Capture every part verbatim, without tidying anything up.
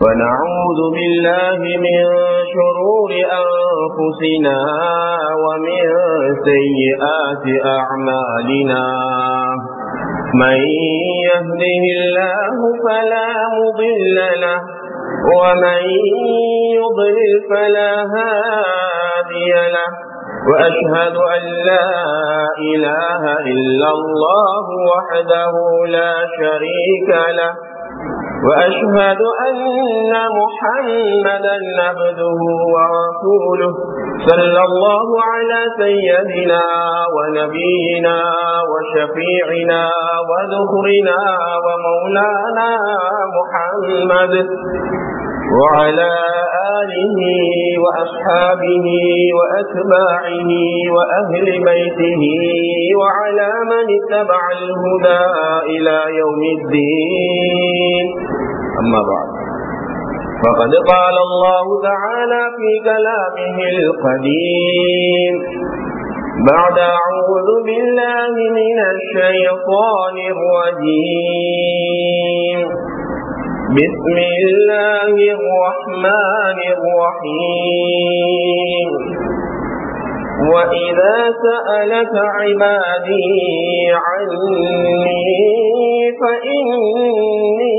ونعوذ بالله من شرور أنفسنا ومن سيئات أعمالنا من يهده الله فلا مضل له ومن يضلل فلا هادي له وأشهد أن لا إله إلا الله وحده لا شريك له وأشهد أن محمدا عبده ورسوله صلى الله على سيدنا ونبينا وشفيعنا وذخرنا ومولانا محمد وعلى آله وأصحابه وأتباعه وأهل بيته وعلى من اتبع الهدى إلى يوم الدين. أما بعد، فقد قال الله تعالى في كلامه القديم بعد أعوذ بالله من الشيطان الرجيم بسم الله الرحمن الرحيم وإذا سألك عبادي عني فإني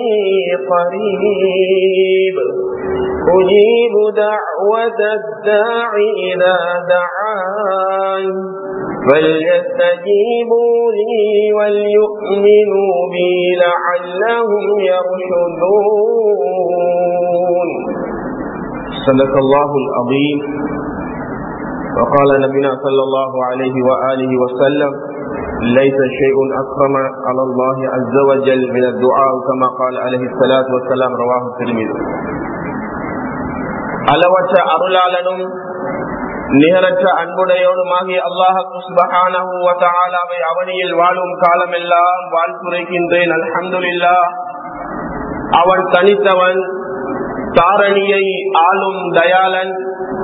قريب أجيب دعوة الداع إذا دعان فليستجيبوا لي وليؤمنوا بي لعلهم يرشدون. صدق الله العظيم. وقال نبينا صلى الله عليه وآله وسلم ليس شيء أكرم على الله عز وجل من الدعاء كما قال عليه الصلاة والسلام. رواه الترمذي. அளவற்ற அருளாளனும் நிகரற்ற அன்புடையோனுமாகிய அல்லாஹ் சுப்ஹானஹு வ தஆலாவை அவனியில் வாழும் காலமெல்லாம் வாழ்த்துரைக்கின்றேன். அல்ஹம்துலில்லாஹ். அவன் தனித்தவன், தாரணியை ஆளும் தயாளன்,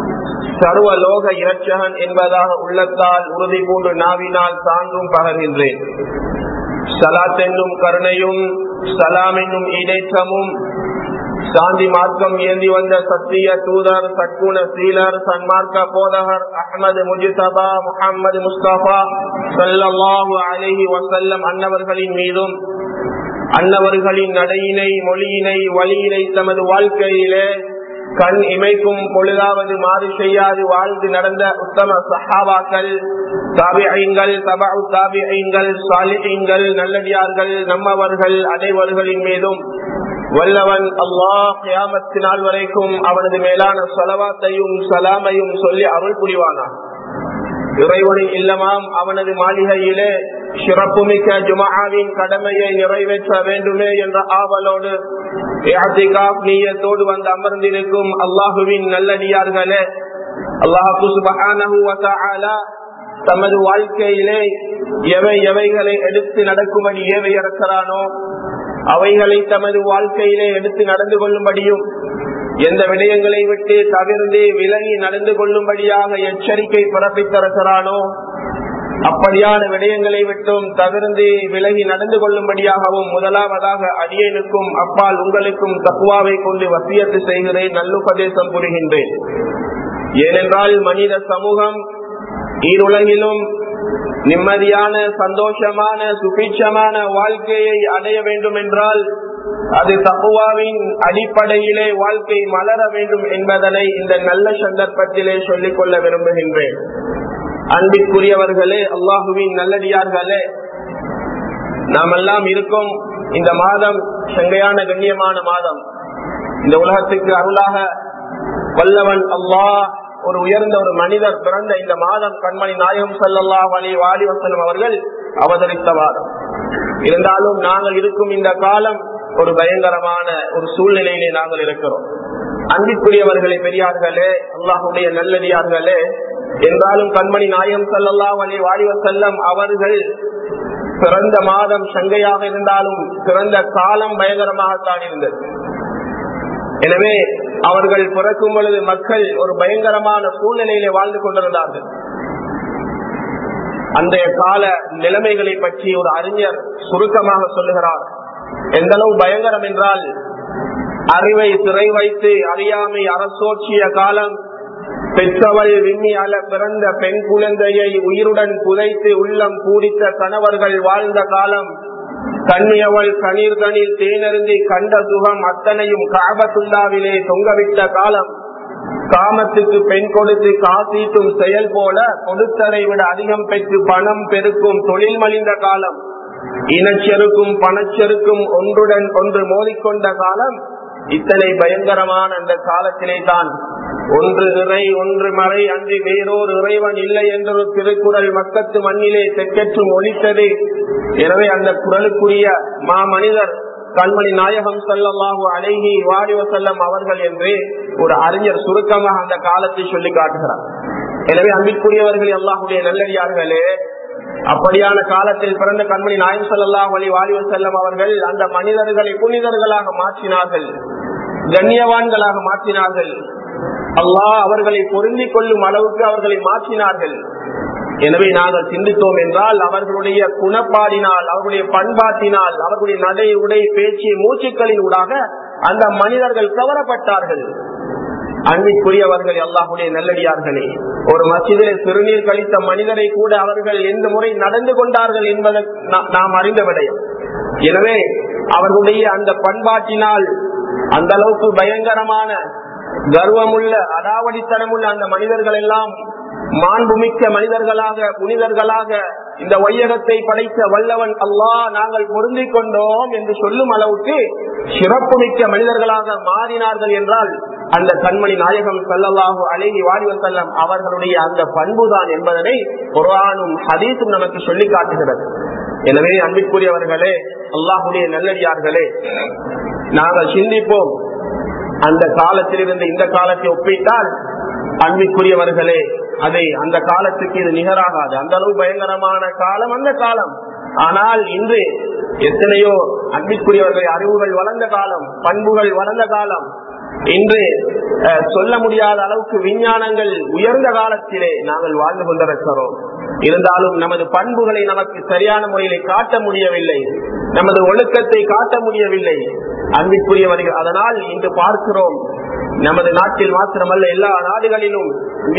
சர்வலோக இரட்சகன் என்பதாக உள்ளத்தால் உறுதி பூண்டு நாவினால் சான்றும் பகர்கின்றேன். ஸலாத் என்னும் கருணையும் ஸலாம் என்னும் ஈடேற்றமும் சாந்தி மார்க்கம் ஏந்தி வந்த சத்திய தூதர், சற்குண சீலர், சன்மார்க்க போதகர் அஹ்மது முஜ்தபா முஹம்மது முஸ்தபா ஸல்லல்லாஹு அலைஹி வஸல்லம் அன்னவர்களின் மீதும் அன்னவர்களின் நடையினை, மொழியினை, வழியினை தமது வாழ்க்கையிலே கண் இமைக்கும் பொழுதாவது மாறு செய்யாது வாழ்ந்து நடந்த உத்தம சஹாபாக்கள், தாபிஈன்கள், தபஉ தாபிஈன்கள், சாலிஹீன்கள், நல்லடியார்கள், நம்மவர்கள் அனைவர்களின் மீதும் வல்லவன் அல்லாஹ் கியாமத் நாள் வரைக்கும் அவனது மேலான ஸலவாத்தையும் சலாமையும் சொல்லி அருள் புரிவானான். இறைவனின் இல்லமாம் அவனது மாளிகையிலே சிறப்புமிக்க ஜும்ஆவின் கடமையை நிறைவேற்ற வேண்டுமே என்ற ஆவலோடு இஅ்திகாஃப் நிய்யத்தோடு வந்து அமர்ந்திருக்கும் அல்லாஹுவின் நல்லடியார்களே, அல்லாஹ் சுப்ஹானஹு வ தஆலா தமது வாழ்க்கையிலே எவை எவைகளை எடுத்து நடக்கும்படி ஏவை இறக்கிறானோ அவைகளை தமது வாழ்க்கையிலே எடுத்து நடந்து கொள்ளும்படியும், எந்த விடயங்களை விட்டு தவிர்ந்து விலகி நடந்து கொள்ளும்படியாக எச்சரிக்கை பிறப்பித்திருக்கிறானோ அப்படியான விடயங்களை விட்டும் தவிர்ந்து விலகி நடந்து கொள்ளும்படியாகவும் முதலாவதாக அடியேனுக்கும் அப்பால் உங்களுக்கும் தக்வாவை கொண்டு வசியத்து செய்கிறேன், நல்லுபதேசம் புரிகின்றேன். ஏனென்றால் மனித சமூகம் ஈருலகிலும் நிம்மதியான, சந்தோஷமான, சுபிட்சமான வாழ்க்கையை அடைய வேண்டும் என்றால் அது தக்வாவின் அடிப்படையிலே வாழ்க்கை மலர வேண்டும் என்பதனை இந்த நல்ல சந்தர்ப்பத்திலே சொல்லிக் கொள்ள விரும்புகின்றேன். அன்பிற்குரியவர்களே, அல்லாஹுவின் நல்லடியார்களே, நாம் எல்லாம் இருக்கும் இந்த மாதம் சங்கையான கண்ணியமான மாதம். இந்த உலகத்துக்கு அருளாக வல்லவன் அல்லாஹ் ஒரு உயர்ந்த ஒரு மனிதர் பிறந்த இந்த மாதம் கண்மணி நாயகம் ஸல்லல்லாஹு அலைஹி வஸல்லம் அவர்கள் அவதரித்த மாதம். இருந்தாலும் நாங்கள் இருக்கும் இந்த காலம் ஒரு பயங்கரமான ஒரு சூழ்நிலையிலே நாங்கள் இருக்கிறோம். அன்பிற்குரியவர்களே, பெரியார்களே, அல்லாஹுடைய நல்லடியார்களே, என்றாலும் கண்மணி நாயகம் ஸல்லல்லாஹு அலைஹி வஸல்லம் அவர்கள் பிறந்த மாதம் சங்கையாக இருந்தாலும் பிறந்த காலம் பயங்கரமாகத்தான் இருந்தது. எனவே அவர்கள் பிறக்கும் பொழுது மக்கள் ஒரு பயங்கரமான சூழ்நிலையிலே வாழ்ந்து கொண்டிருந்தார்கள். அந்த கால நிலைமைகளை பற்றி ஒரு அறிஞர் சுருக்கமாக சொல்லுகிறார். எந்த அளவு பயங்கரம் என்றால், அறிவை சிறை வைத்து அறியாமை அரசோற்றிய காலம், பெற்றவள் விம்மி அல பிறந்த பெண் குழந்தையை உயிருடன் புதைத்து உள்ளம் பூரித்த கணவர்கள் வாழ்ந்த காலம், கண்ணியவள் கணீர் கணீர் தேனருந்தி கண்ட சுகம் அத்தனையும் காபத்துல்லாவிலே தொங்கவிட்ட காலம், காமத்துக்கு பெண் கொடுத்து காசீட்டும் செயல் போல கொடுத்ததை விட அதிகம் பெற்று பணம் பெருக்கும் தொழில் மலிந்த காலம், இனச்செருக்கும் பணச்செருக்கும் ஒன்றுடன் ஒன்று மோதிக்கொண்ட காலம். இத்தனை பயங்கரமான அந்த காலத்திலே தான் ஒன்று இறை ஒன்று மறை அன்றி வேறோர் இறைவன் இல்லை என்ற திருக்குறள் மக்கத்து மண்ணிலே தெற்கற்றும் ஒலித்தது. எனவே அந்த குறளுக்குரிய மா மனிதர் கண்மணி நாயகம் ஸல்லல்லாஹு அலைஹி வஸல்லம் அவர்கள் என்று ஒரு அறிஞர் சுருக்கமாக அந்த காலத்தை சொல்லி காட்டுகிறார். எனவே அன்பிற்குரியவர்கள், அல்லாஹ்வுடைய நல்லடியார்களே, அப்படியான காலத்தில் பிறந்த கண்மணி நாயகம் ஸல்லல்லாஹு அலைஹி வஸல்லம் அவர்கள் அந்த மனிதர்களை புனிதர்களாக மாற்றினார்கள், கண்ணியவான்களாக மாற்றினார்கள். அல்லாஹ் அவர்களை பொருந்திக் கொள்ளும் அளவுக்கு அவர்களை மாற்றினார்கள். எனவே நாங்கள் சிந்தித்தோம் என்றால் அவர்களுடைய குணப்பாடினால், அவர்களுடைய பண்பாட்டினால், அவர்களுடைய நடை உடை பேச்சு மூச்சுக்களின் ஊடாக அந்த மனிதர்கள் கவரப்பட்டார்கள். அன்பிற்குரியவர்கள், அல்லாஹ்வுடைய நல்லடியார்களே, ஒரு மஸ்ஜிதிலே சிறுநீர் கழித்த மனிதரை கூட அவர்கள் எந்த முறை நடந்து கொண்டார்கள் என்பதை நாம் அறிந்த விடயம். எனவே அவர்களுடைய அந்த பண்பாட்டினால் அந்த அளவுக்கு பயங்கரமான கர்வமுள்ள அடாவடித்தனமுள்ள அந்த மனிதர்கள் எல்லாம் மாண்புமிக்க மனிதர்களாக புனிதர்களாக இந்த வையகத்தை படைத்த வல்லவன் அல்லாஹ் நாங்கள் பொருந்திக் கொண்டோம் என்று சொல்லும் அளவுக்கு சிறப்புமிக்க மனிதர்களாக மாறினார்கள் என்றால் அந்த கண்மணி நாயகம் ஸல்லல்லாஹு அலைஹி வஸல்லம் அவர்களுடைய அந்த பண்புதான் என்பதனை குர்ஆனும் ஹதீஸும் நமக்கு சொல்லி காட்டுகிறது. எனவே அன்பிற்குரியவர்களே, அல்லாஹ்வுடைய நல்லடியார்களே, நாங்கள் சிந்திப்போம். அந்த காலத்திலிருந்து இந்த காலத்தை ஒப்பிட்டால் அன்பிற்குரியவர்களே, அதை அந்த காலத்துக்கு இது நிகராகாது. அந்த அளவு பயங்கரமான காலம் அந்த காலம். ஆனால் இன்று எத்தனையோ அன்பிற்குரியவர்கள் அறிவுகள் வளர்ந்த காலம், பண்புகள் வளர்ந்த காலம். இன்று சொல்ல முடியாத அளவுக்கு விஞ்ஞானங்கள் உயர்ந்த காலத்திலே நாங்கள் வாழ்ந்து கொண்டிருக்கிறோம். இருந்தாலும் நமது பண்புகளை நமக்கு சரியான முறையிலே காட்ட முடியவில்லை, நமது ஒழுக்கத்தை காட்ட முடியவில்லை அன்பிற்குரியவர்கள். அதனால் இன்று பார்க்கிறோம், நமது நாட்டில் மாத்திரமல்ல எல்லா நாடுகளிலும்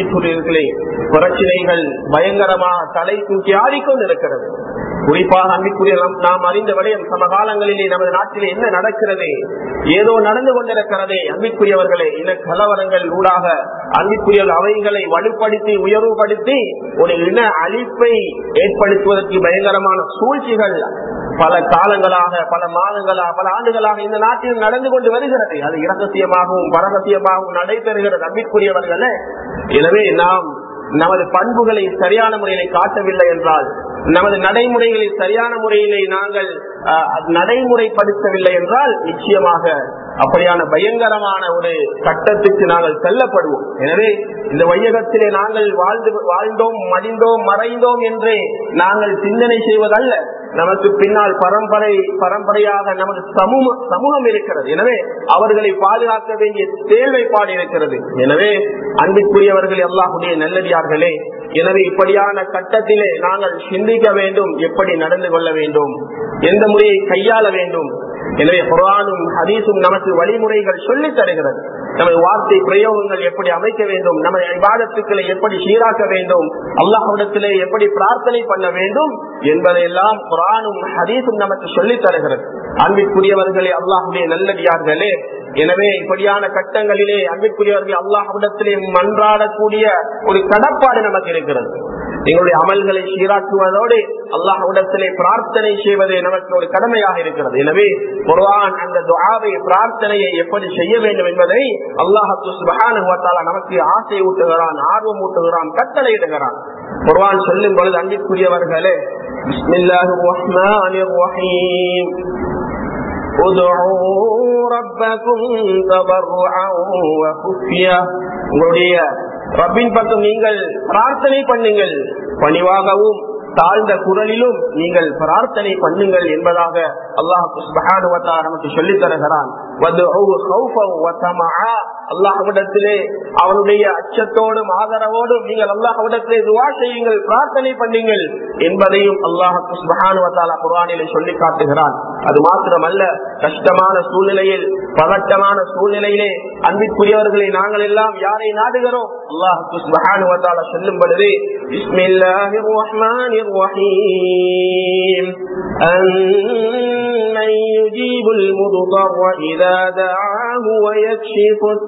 பிரச்சனைகள் பயங்கரமாக தலை தூக்கி ஆடிக்கொண்டிருக்கிறது. குறிப்பாக அன்பிற்குரிய நாம் அறிந்த விடயம், சமகாலங்களிலே நமது நாட்டிலே என்ன நடக்கிறது, ஏதோ நடந்து கொண்டிருக்கிறதே அன்பிற்குரியவர்களே. இன கலவரங்கள் ஊடாக அன்பிற்குரிய அவைகளை வலுப்படுத்தி உயர்வுபடுத்தி ஒரு இன அழிப்பை ஏற்படுத்துவதற்கு பயங்கரமான சூழ்ச்சிகள் பல காலங்களாக, பல மாதங்களாக, பல ஆண்டுகளாக இந்த நாட்டில் நடந்து கொண்டு வருகிறது. அது இரகசியமாகவும் பரகசியமாகவும் நடைபெறுகிறது அன்பிற்குரியவர்களே. எனவே நாம் நமது பண்புகளை சரியான முறையிலே காட்டவில்லை என்றால், நமது நடைமுறைகளை சரியான முறையிலே நாங்கள் நடைமுறைப்படுத்தவில்லை என்றால் நிச்சயமாக அப்படியான பயங்கரமான ஒரு கட்டத்துக்கு நாங்கள் செல்லப்படுவோம். எனவே இந்த வையகத்திலே நாங்கள் வாழ்ந்து வாழ்ந்தோம் மடிந்தோம் மறைந்தோம் என்று நாங்கள் சிந்தனை செய்வதல்ல, நமக்கு பின்னால் பரம்பரை பரம்பரையாக நமது சமூக சமூகம் இருக்கிறது. எனவே அவர்களை பாதுகாக்க வேண்டிய தேவைப்பாடு இருக்கிறது. எனவே அன்பிற்குரியவர்கள், அல்லாஹ்வுடைய நல்லடியார்களே, எனவே இப்படியான கட்டத்திலே நாங்கள் சிந்திக்க வேண்டும், எப்படி நடந்து கொள்ள வேண்டும், எந்த முறையை கையாள வேண்டும். எனவே குர்ஆனும் ஹதீஸும் நமக்கு வழிமுறைகள் சொல்லித் தருகிறது. நமது வார்த்தை பிரயோகங்கள் எப்படி அமைக்க வேண்டும், நமது இபாதத்துக்களை எப்படி சீராக்க வேண்டும், அல்லாஹ்விடத்திலே எப்படி பிரார்த்தனை பண்ண வேண்டும் என்பதையெல்லாம் குர்ஆனும் ஹதீஸும் நமக்கு சொல்லித் தருகிறது. அன்பிற்குரியவர்களே, அல்லாஹ்வுடைய நல்லடியார்களே, எனவே இப்படியான கட்டங்களிலே அன்பிற்குரியவர்கள் அல்லாஹ்விடத்திலே மன்றாடக்கூடிய ஒரு கடப்பாடு நமக்கு இருக்கிறது. எங்களுடைய அமல்களை சீராக்குவதோடு அல்லாஹ்விடத்திலே பிரார்த்தனை செய்வது நமக்கு ஒரு கடமையாக இருக்கிறது. எனவே குர்ஆன் அந்த துஆவை, பிரார்த்தனையை எப்படி செய்ய வேண்டும் என்பதை அல்லாஹ் சுப்ஹானஹு வ தஆலா நமக்கு ஆசை ஊட்டுகிறான், ஆர்வம் ஊட்டுகிறான், கட்டளையிடுகிறான். குர்ஆன் சொல்லும் பொழுது அன்பிற்குரியவர்களே, பிஸ்மில்லாஹிர் ரஹ்மானிர் ரஹீம், உங்களுடைய ரப்பின் பக்கம் நீங்கள் பிரார்த்தனை பண்ணுங்கள், பணிவாகவும் தாழ்ந்த குரலிலும் நீங்கள் பிரார்த்தனை பண்ணுங்கள் என்பதாக அல்லாஹ் சுப்ஹானஹு வ தஆலா நமக்கு சொல்லித் தருகிறான். அல்லாஹ்விடத்திலே அவனுடைய அச்சத்தோடும் ஆதரவோடும் நீங்கள் அல்லாஹ்விடத்திலே துஆ செய்யுங்கள், பிரார்த்தனை பண்ணுங்கள் என்பதையும் அல்லாஹ் சுப்ஹானஹு வ தஆலா குர்ஆனிலே சொல்லி காட்டுகிறான். அது மாத்திரமல்ல, கஷ்டமான சூழ்நிலையில், பதட்டமான சூழ்நிலையிலே அன்பிற்குரியவர்களை நாங்கள் எல்லாம் யாரை நாடுகிறோம்? அல்லாஹ் சுப்ஹானஹு வ தஆலா சொல்லும் பொழுது, பிஸ்மில்லாஹிர் ரஹ்மானிர் ரஹீம், அம்மன் யுஜீபுல் முத்தர்ர இதா தஆஹு வ யக்ஷிஃபுஸ்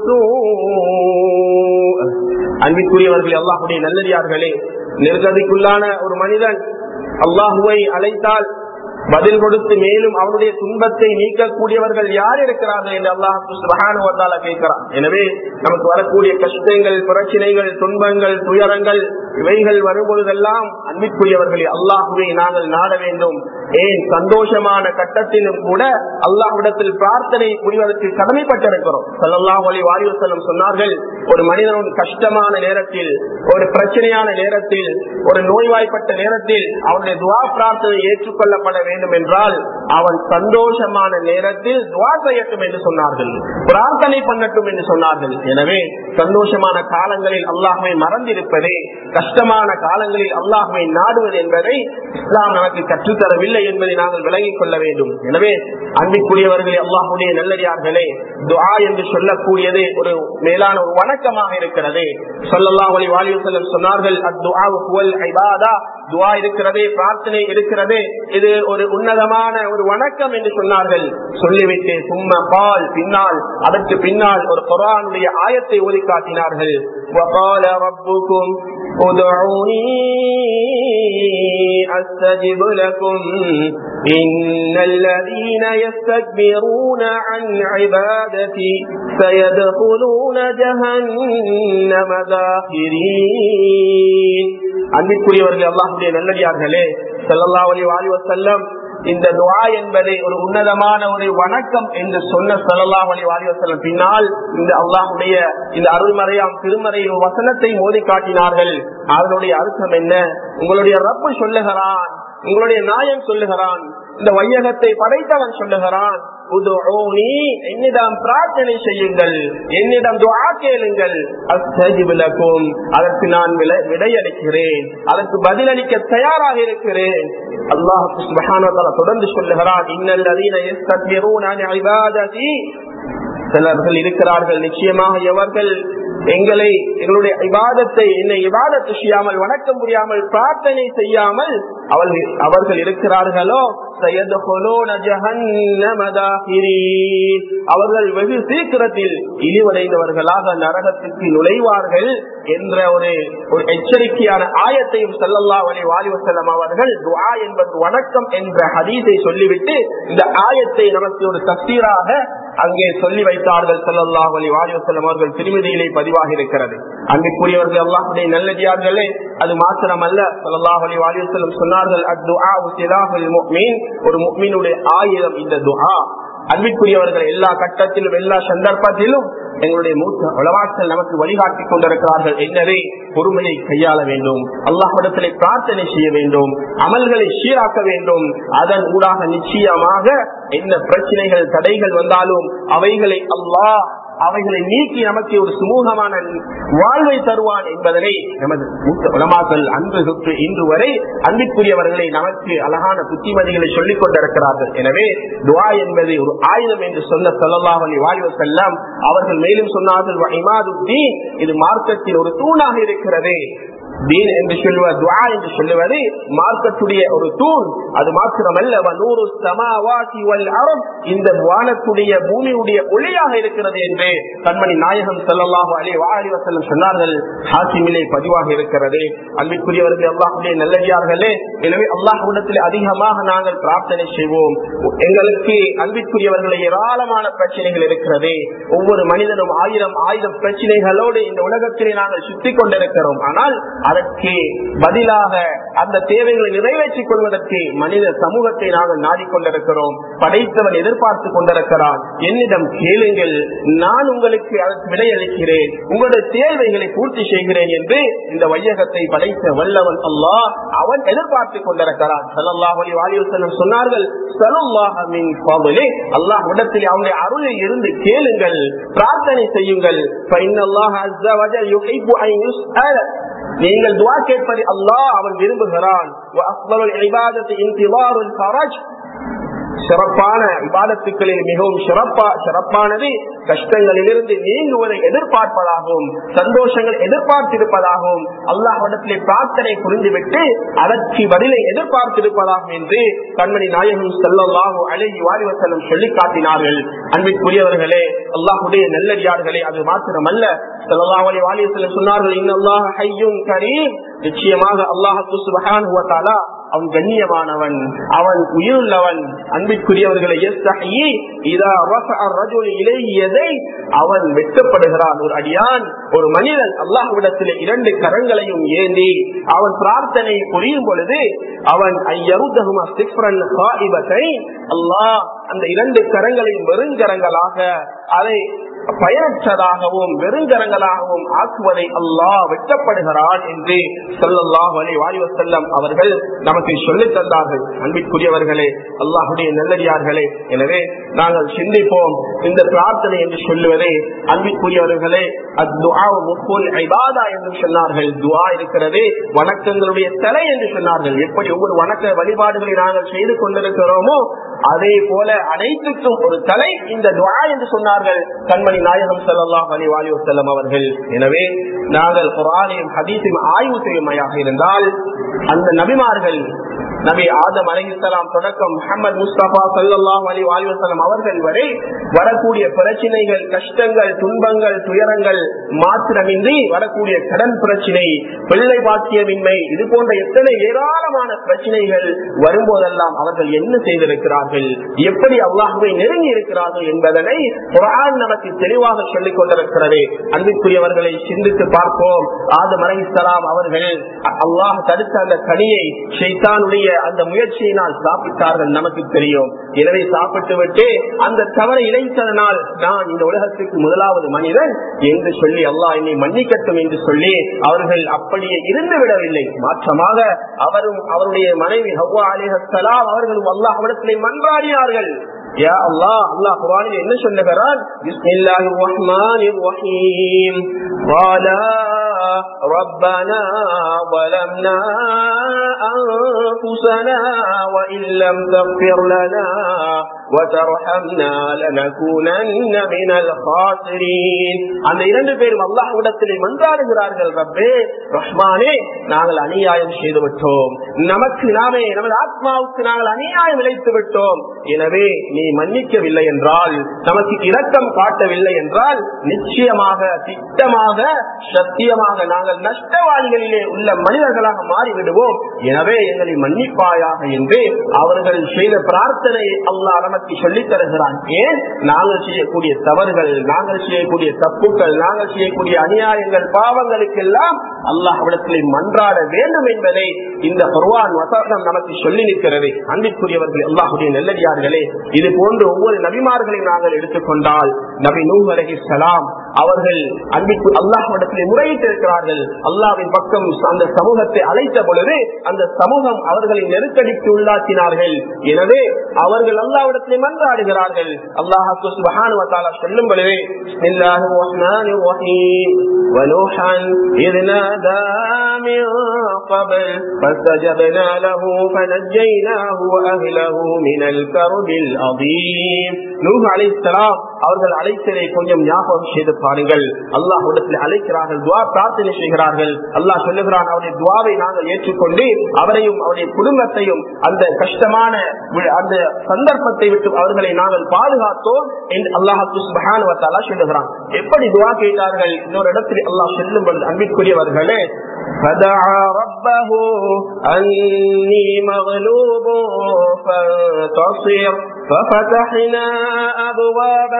ஸூஅ. அன்பிற்குரியவர்களே, அல்லாஹ்வுடைய நல்லடியார்களே, நிர்கதிக்குள்ளான ஒரு மனிதன் அல்லாஹுவை அழைத்தால் பதில் கொடுத்து மேலும் அவருடைய துன்பத்தை நீக்கக்கூடியவர்கள் யார் இருக்கிறார்கள் என்று அல்லாஹ் சுப்ஹானஹு வ தஆலா கேட்கிறான். எனவே நமக்கு வரக்கூடிய கஷ்டங்கள், பிரச்சனைகள், துன்பங்கள், துயரங்கள் இவைகள் வரும்பொழுதெல்லாம் அன்பிற்குரியவர்களே அல்லாஹுவை நாங்கள் நாட வேண்டும். ஏன் சந்தோஷமான கட்டத்திலும் கூட அல்லாஹ்விடத்தில் பிரார்த்தனை புரிவதற்கு கடமைப்பட்டிருக்கிறோம். ஸல்லல்லாஹு அலைஹி வஸல்லம் சொன்னார்கள், ஒரு மனிதன் கஷ்டமான நேரத்தில், ஒரு பிரச்சனையான நேரத்தில், ஒரு நோய்வாய்ப்பட்ட நேரத்தில் அவனுடைய துஆ பிரார்த்தனை ஏற்றுக்கொள்ளப்பட வேண்டும் என்றால் அவன் சந்தோஷமான நேரத்தில் துஆ செய்யட்டும் என்று சொன்னார்கள், பிரார்த்தனை பண்ணட்டும் என்று சொன்னார்கள். எனவே சந்தோஷமான காலங்களில் அல்லாஹ்வை மறந்திருப்பதே, கஷ்டமான காலங்களில் அல்லாஹ்வை நாடுவது என்பதை இஸ்லாம் நமக்கு கற்றுத்தரவில்லை என்பதை நாங்கள் விளங்கிக் கொள்ள வேண்டும். எனவே அன்பிற்குரியவர்களே, அல்லாஹ்வுடைய நல்லடியார்களே, துஆ என்று சொல்லக்கூடியது ஒரு மேலான ஒரு வணக்கமாக இருக்கிறது. ஸல்லல்லாஹு அலைஹி வஸல்லம் சொன்னார்கள், அத்துஆ ஹுவல் இபாதா, துஆ இருக்கிறதே, பிரார்த்தனை இருக்கிறதே, இது ஒரு உன்னதமான ஒரு வணக்கம் என்று சொன்னார்கள். சொல்லிவிட்டு சும்மா கால், பின்னால் அதற்கு பின்னால் ஒரு குர்ஆனுடைய ஆயத்தை ஓதி காட்டினார்கள். வகால ரப்புக்கும் உதுஊனி அஸ்தஜிப் லகும் இன்னல் லதீன யஸ்தக்பிரூன அன் இபாததி சயத்குலூன ஜஹன்னம தாஹிரீன். அன்பிற்குரியவர்களே, அல்லாஹ்வுடைய நல்லடியார்களே, ஸல்லல்லாஹு அலைஹி வஸல்லம் இந்த துஆ என்பதை ஒரு உன்னதமான ஒரு வணக்கம் என்று சொன்ன ஸல்லல்லாஹு அலைஹி வஸல்லம் பின்னால் இந்த அல்லாஹ்வுடைய இந்த அருள்மறையாம் திருமறையின் வசனத்தை மோதி காட்டினார்கள். அதனுடைய அர்த்தம் என்ன? உங்களுடைய ரப்பு சொல்லுகிறான், உங்களுடைய நாயன் சொல்லுகிறான், இந்த வையகத்தை படைத்தவன் சொல்லுகிறான், என்னிடம் பிரார்த்தனை செய்யுங்கள், என்னிடம் துஆ கேளுங்கள், அஸ்தஜிப் லகும், அதற்கு நான் விடையளிக்கிறேன், அதற்கு பதிலளிக்க தயாராக இருக்கிறேன். அல்லாஹ் சுப்ஹானஹு வ தஆலா தொடர்ந்து சொல்லுகிறான், இன்னல் லதீன யஸ்தக்பிரூன அன் இபாததி, சிலர்கள் இருக்கிறார்கள், நிச்சயமாக எவர்கள் எங்களை எங்களுடைய இபாதத்தை என்னை இபாதத்து செய்யாமல், வணக்க முடியாமல், பிரார்த்தனை செய்யாமல் அவர்கள் இருக்கிறார்களோ அவர்கள் வெகு சீக்கிரத்தில் இழிவடைந்தவர்களாக நரகத்துக்கு நுழைவார்கள் என்ற ஒரு ஒரு எச்சரிக்கையான ஆயத்தையும் ஸல்லல்லாஹு அலைஹி வஸல்லம் அவர்கள் துஆ என்பது வணக்கம் என்ற ஹதீஸை சொல்லிவிட்டு இந்த ஆயத்தை நமக்கு ஒரு தஃசீராக அங்கே சொல்லி வைத்தார்கள். ஸல்லல்லாஹு அலைஹி வஸல்லம் அவர்கள் திருமதியிலே பதிவாக இருக்கிறது. அன்பிற்குரியவர்கள், அல்லாஹ்வுடைய நல்லடியார்களே, அது மாத்திரமல்ல, ஸல்லல்லாஹு அலைஹி வஸல்லம் சொன்னார்கள், அத்துஆ சிலாஹுல் முஃமின், ஒரு முஃமினுடைய ஆயுதம் இந்த துஆ. அன்பிற்குரியவர்கள், எல்லா கட்டத்திலும் எல்லா சந்தர்ப்பத்திலும் எங்களுடைய மூத்த உலமாக்கள் நமக்கு வழிகாட்டி கொண்டிருக்கிறார்கள். என்னவே பொறுமையை கையாள வேண்டும், அல்லாஹ்விடத்திலே பிரார்த்தனை செய்ய வேண்டும், அமல்களை சீராக்க வேண்டும். அதன் ஊடாக நிச்சயமாக என்ன பிரச்சனைகள், தடைகள் வந்தாலும் அவைகளை அல்லாஹ் அவைகளை நீக்கி நமக்கு ஒரு சுமூகமான வாழ்வை தருவான் என்பதனை நமது உலமாக்கள் அன்று தொற்று இன்று வரை அன்பிற்குரியவர்களை நமக்கு அழகான புத்திமதிகளை சொல்லிக் கொண்டிருக்கிறார்கள். எனவே துஆ என்பது ஒரு ஆயுதம் என்று சொன்ன ஸல்லல்லாஹு அலைஹி வஸல்லம் அவர்கள் மேலும் சொன்னார்கள், இமாதுத்தீன், இது மார்க்கத்தில் ஒரு தூணாக இருக்கிறது. தீன் என்று சொல்லுவது, துஆ என்று சொல்லுவது மார்க்கத்துடைய ஒரு தூண். அது மாத்திரமல்ல, வநூரு ஸமாவாதி வல் அர்த், இந்த வானத்துடைய பூமியுடைய ஒளியாக இருக்கிறது என்று கண்மணி நாயகம் ஸல்லல்லாஹு அலைஹி வஸல்லம் சொன்னார்கள். ஹாக்கிமிலே பதிவாக இருக்கிறது. அன்பிற்குரியவர்களே, அல்லாஹ்வுடைய நல்லடியார்களே, எனவே அல்லாஹ்விடத்தில் அதிகமாக நாங்கள் பிரார்த்தனை செய்வோம். எங்களுக்கு அன்பிற்குரியவர்களை ஏராளமான பிரச்சனைகள் இருக்கிறது. ஒவ்வொரு மனிதனும் ஆயிரம் ஆயிரம் பிரச்சனைகளோடு இந்த உலகத்திலே நாங்கள் சுத்திக் கொண்டிருக்கிறோம். ஆனால் அதற்கு பதிலாக அந்த தேவைகளை நிறைவேற்றிக் கொள்வதற்கு மனித சமூகத்தை நாங்கள் நாடிக்கொண்டிருக்கிறோம். படைத்தவன் எதிர்பார்த்து கொண்டிருக்கிறான், என்னிடம் கேளுங்கள், நான் உங்களுக்கு அதற்கு விடையளிக்கிறேன், உங்களுடைய தேவைகளை பூர்த்தி செய்கிறேன் என்று இந்த வையகத்தை படைத்த வல்லவன் அல்லாஹ் அவன் எதிர்பார்த்து கொண்டிருக்கிறான். ஸல்லல்லாஹு அலைஹி வஸல்லம் சொன்னார்கள், ஸல்லல்லாஹு மின் ஃபضله, அல்லாஹ் இடத்தில் அவனுடைய அருளில் இருந்து கேளுங்கள், பிரார்த்தனை செய்யுங்கள். ஃபஇன்னல்லாஹ அஸ்ஸ வஜல் யுஹிப்பு அன் யுஸ்அல, நீங்கள் துஆ கேட்பதை அல்லாஹ் அவன் விரும்புகிறான். வஅஃதலுல் இபாதத்தி இன்திதாருல் ஃபரஜ், சிறப்பான இபாதத்துக்களில் மிகவும் சிறப்பா சிறப்பானது கஷ்டங்களிலிருந்து நீங்குவதை எதிர்பார்ப்பதாகவும் சந்தோஷங்கள் எதிர்பார்த்திருப்பதாகவும் அல்லாஹ்விடத்திலே பிரார்த்தனை புரிந்துவிட்டு அதற்கு பதிலை எதிர்பார்த்திருப்பதாகும் என்று கண்மணி நாயகம் ஸல்லல்லாஹு அலைஹி வஸல்லம் சொல்லி காட்டினார்கள். அன்பிற்குரியவர்களே, அல்லாஹ்வுடைய நல்லடியார்களே, அது மாத்திரமல்ல, ஸல்லல்லாஹு அலைஹி வஸல்லம் சொன்னார்கள், இன்னல்லாஹ ஹய்யுன் கரீம், நிச்சயமாக அல்லாஹ் சுப்ஹானஹு வ தஆலா அவன் கண்ணியமானவன், அவன் உயிருள்ளவன். அன்பிற்குரியவர்களை அவன் வெட்டப்படுகிறான். ஒரு அடியான், ஒரு மனிதன் அல்லாஹ்விடத்தில் இரண்டு கரங்களையும் ஏந்தி அவன் பிரார்த்தனை புரியும் பொழுது அவன் அல்லாஹ் அந்த இரண்டு கரங்களையும் வெறுங்கரங்களாக அதை பயனற்றதாகவும் வெறுங்கரங்களாகவும் ஆக்குவதை அல்லாஹ் வெட்டப்படுகிறான் என்று ஸல்லல்லாஹு அலைஹி வஸல்லம் அவர்கள் நமக்கு சொல்லித் தந்தார்கள். அன்பிற்குரியவர்களே, அல்லாஹ்வுடைய நல்லடியார்களே, எனவே நாங்கள் சிந்திப்போம். இந்த பிரார்த்தனை என்று சொல்லுவதே அன்பிற்குரியவர்களே அத்துஆ முஃபுல் இபாதா என்று சொன்னார்கள். துஆ இருக்கிறதே வணக்கங்களுடைய தலை என்று சொன்னார்கள். எப்படி ஒவ்வொரு வணக்க வழிபாடுகளை நாங்கள் செய்து கொண்டிருக்கிறோமோ அதே போல அனைத்துக்கும் ஒரு தலை இந்த துஆ என்று சொன்னார்கள் கண்மணி நாயகம் ஸல்லல்லாஹு அலைஹி வஸல்லம் அவர்கள். எனவே நாங்கள் குர்ஆனையும் ஹதீஸையும் ஆய்வு செய்யுமையாக இருந்தால் அந்த நபிமார்கள், நபி ஆதம் அலைஹிஸ்ஸலாம் தொடக்கம் முஹம்மது முஸ்தபா ஸல்லல்லாஹு அலைஹி வஸல்லம் அவர்கள் வரை வரக்கூடிய பிரச்சனைகள், கஷ்டங்கள், துன்பங்கள், துயரங்கள் மாத்திரமின்றி வரக்கூடிய கடன் பிரச்சனை, பிள்ளை பாக்கியமின்மை, இது போன்ற எத்தனை ஏராளமான பிரச்சனைகள் வரும்போதெல்லாம் அவர்கள் என்ன செய்திருக்கிறார்கள், எப்படி அல்லாஹ்வை நெருங்கி இருக்கிறார்கள் என்பதனை குர்ஆன் நமக்கு தெளிவாக சொல்லிக் கொண்டிருக்கிறது. அன்பிற்குரியவர்களை சிந்தித்து பார்ப்போம். ஆதம் அலைஹிஸ்ஸலாம் அவர்கள் அல்லாஹ் தடுத்த அந்த கனியை ஷைத்தானுடைய அந்த முயற்சியினால் சாப்பிட்டார்கள், நமக்கு தெரியும். எனவே சாப்பிட்டு விட்டு அந்த தவறை இழைத்ததனால் நான் இந்த உலகத்துக்கு முதலாவது மனிதன் என்று சொல்லி அல்லாஹ் என்னை மன்னிக்கட்டும் என்று சொல்லி அவர்கள் அப்படியே இருந்து விடவில்லை. மாற்றமாக அவரும் அவருடைய மனைவி ஹவ்வா அலைஹிஸ்ஸலாம் அவர்களும் அல்லாஹ்விடத்திலே மன்றாடினார்கள். யா அல்லாஹ், அல்லாஹ் குர்ஆனில் என்ன சொல்லுகிறான்? பிஸ்மில்லாஹிர் ரஹ்மானிர் ரஹீம். قَالَا رَبَّنَا ظَلَمْنَا أَنفُسَنَا وَإِن لَّمْ تَغْفِرْ لَنَا وَتَرْحَمْنَا لَنَكُونَنَّ مِنَ الْخَاسِرِينَ. அந்த இரண்டு பேரும் அல்லாஹ்விடத்திலே மன்றாடுகிறார்கள், ரப்பே ரஹ்மானே, நாங்கள் அநியாயம் செய்து விட்டோம், நமக்கு நாமே நமது ஆத்மாவுக்கு நாங்கள் அநியாயம் இழைத்து விட்டோம். எனவே நீ மன்னிக்கவில்லை என்றால், நமக்கு இரக்கம் காட்டவில்லை என்றால் நிச்சயமாக திட்டமாக சத்தியமாக நாங்கள் நஷ்டவாளிகளிலே உள்ள மனிதர்களாக மாறிவிடுவோம். எனவே எங்களை மன்னிப்பாயாக என்று அவர்கள் செய்த பிரார்த்தனை அல்லாஹ் நமக்கு சொல்லித் தருகிறான். ஏன்? நாங்கள் செய்யக்கூடிய தவறுகள், நாங்கள் செய்யக்கூடிய தப்புக்கள், நாங்கள் செய்யக்கூடிய அநியாயங்கள், பாவங்களுக்கெல்லாம் அல்லாஹ்விடத்திலே மன்றாட வேண்டும் என்பதை இந்த குர்ஆன் வசனம் நமக்கு சொல்லி நிற்கிறது. அன்பிற்குரியவர்கள், அல்லாஹ்வுடைய நல்லடியார்களே, இது போன்று ஒவ்வொரு நபிமார்களையும் நாங்கள் எடுத்துக்கொண்டால், நபி நூஹ் அலைஹிஸ்ஸலாம் அவர்கள் அன்பிற்கு அல்லாஹ்விடத்திலே முறையிட்டிருக்கிறார்கள். அல்லாஹ்வின் பக்கம் அந்த சமூகத்தை அழைத்த பொழுது அந்த சமூகம் அவர்களை நெருக்கடிக்கு உள்ளாக்கினார்கள். எனவே அவர்கள் அல்லாஹ்விடத்திலே மன்றாடுகிறார்கள். அல்லாஹ் சுப்ஹானஹு வ தஆலா சொல்லும் பொழுது பிஸ்மில்லாஹிர் ரஹ்மானிர் ரஹீம் வனூஹன் இத் நாதா மின் قبل فاستجبنا له فنجيناه وأهله من الكرب العظيم. நூஹ் அலைஹிஸ்ஸலாம் அவர்கள் அழைத்ததை கொஞ்சம் ஞாபகம் செய்து பாருங்கள். அல்லாஹ்விடத்தில் அழைக்கிறார்கள், துஆ பிரார்த்தனை செய்கிறார்கள். அல்லாஹ் சொல்லுகிறான், அவருடைய துஆவை நாங்கள் ஏற்றுக்கொண்டு அவரையும் அவருடைய குடும்பத்தையும் அந்த கஷ்டமான அந்த சந்தர்ப்பத்தை விட்டு அவர்களை நாங்கள் பாதுகாத்தோம் என்று அல்லாஹ் சுப்ஹானஹு வ தஆலா சொல்லுகிறான். எப்படி துஆ கேட்டார்கள்? இன்னொரு இடத்தில் அல்லாஹ் சொல்லும் பொழுது, அன்பிற்குரியவர்களே, فدعا ربه أني مغلوب فانتصر ففتحنا أبواب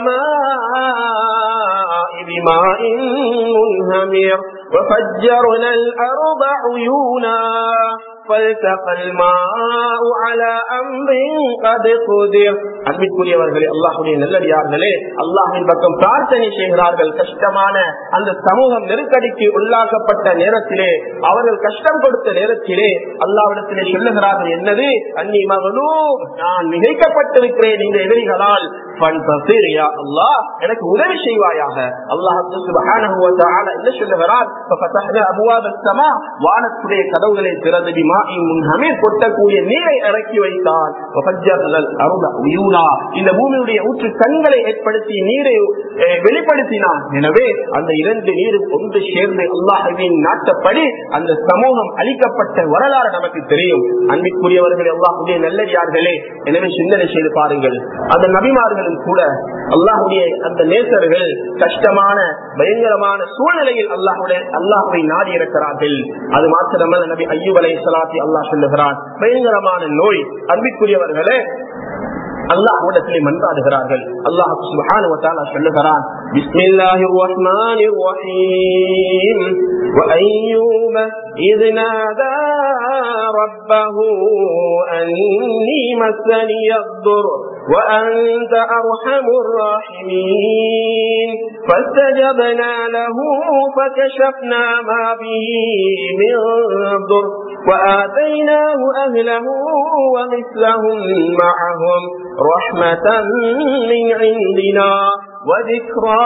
السماء بماء منهمر وفجرنا الأرض عيونا فالتقى الماء على أمر قد قدر அன்பிற்குரியவர்களே, அல்லாஹ்வுடைய நல்லடியார்களே, அல்லாஹ்வின் பக்கம் பிரார்த்தனை செய்கிறார்கள். கஷ்டமான அந்த சமூகம் நெருக்கடிக்கு உள்ளாக்கப்பட்ட நேரத்திலே, அவர்கள் கஷ்டம் கொடுத்த நேரத்திலே அல்லாஹ்விடத்திலே சொல்லுகிறார்கள், என்னது? அன்னி மகலூம், நான் மிகைக்கப்பட்டிருக்கிறேன் இந்த எதிரிகளால், அல்லாஹ் எனக்கு உதவி செய்வாயாக. அல்லாஹ் சுப்ஹானஹு வ தஆலா என்ன சொல்லுகிறார்? ஃபஃபதஹ்னா அபுவாப ஸமா, வானத்துடைய கதவுகளை திறந்து பிமாஇன் முன்ஹமீர், கொட்டக்கூடிய நீரை இறக்கி வைத்தார். வஃபஜ்ஜர்னல் அர்த உயூனா, இந்த பூமியுடைய ஊற்று கண்களை ஏற்படுத்தி நீரை வெளிப்படுத்தினார். எனவே அந்த இரண்டு நீரும் ஒன்று சேர்ந்து அல்லாஹ்வின் நாட்டப்படி அந்த சமூகம் அழிக்கப்பட்ட வரலாறு நமக்கு தெரியும். அன்பிற்குரியவர்களே, அல்லாஹ்வுடைய நல்லடியார்களே, எனவே சிந்தனை செய்து பாருங்கள். அந்த நபிமார்களும் கூட அல்லாஹ்வுடைய அந்த நேசர்கள் கஷ்டமான பயங்கரமான சூழ்நிலையில் அல்லாஹ்வுடைய அல்லாஹ்வை நாடி இருக்கிறார்கள். அது மாத்திரமல்ல, நபி அய்யூப் அலைஹிஸ்ஸலாத்தை அல்லாஹ் சொல்லுகிறான், பயங்கரமான நோய். அன்பிற்குரியவர்களே, அல்லாஹ்விடத்திலே மன்றாடுகிறார்கள். அல்லாஹ் சுப்ஹானஹு வ தஆலா சொல்லுகிறான், பிஸ்மில்லாஹிர் ரஹ்மானிர் ரஹீம், وأيوب إذ نادى ربه أني مسني الضر وأنت أرحم الراحمين فاستجبنا له فكشفنا ما به من ضر وآتيناه أهله ومثلهم معهم رحمة من عندنا وذكرى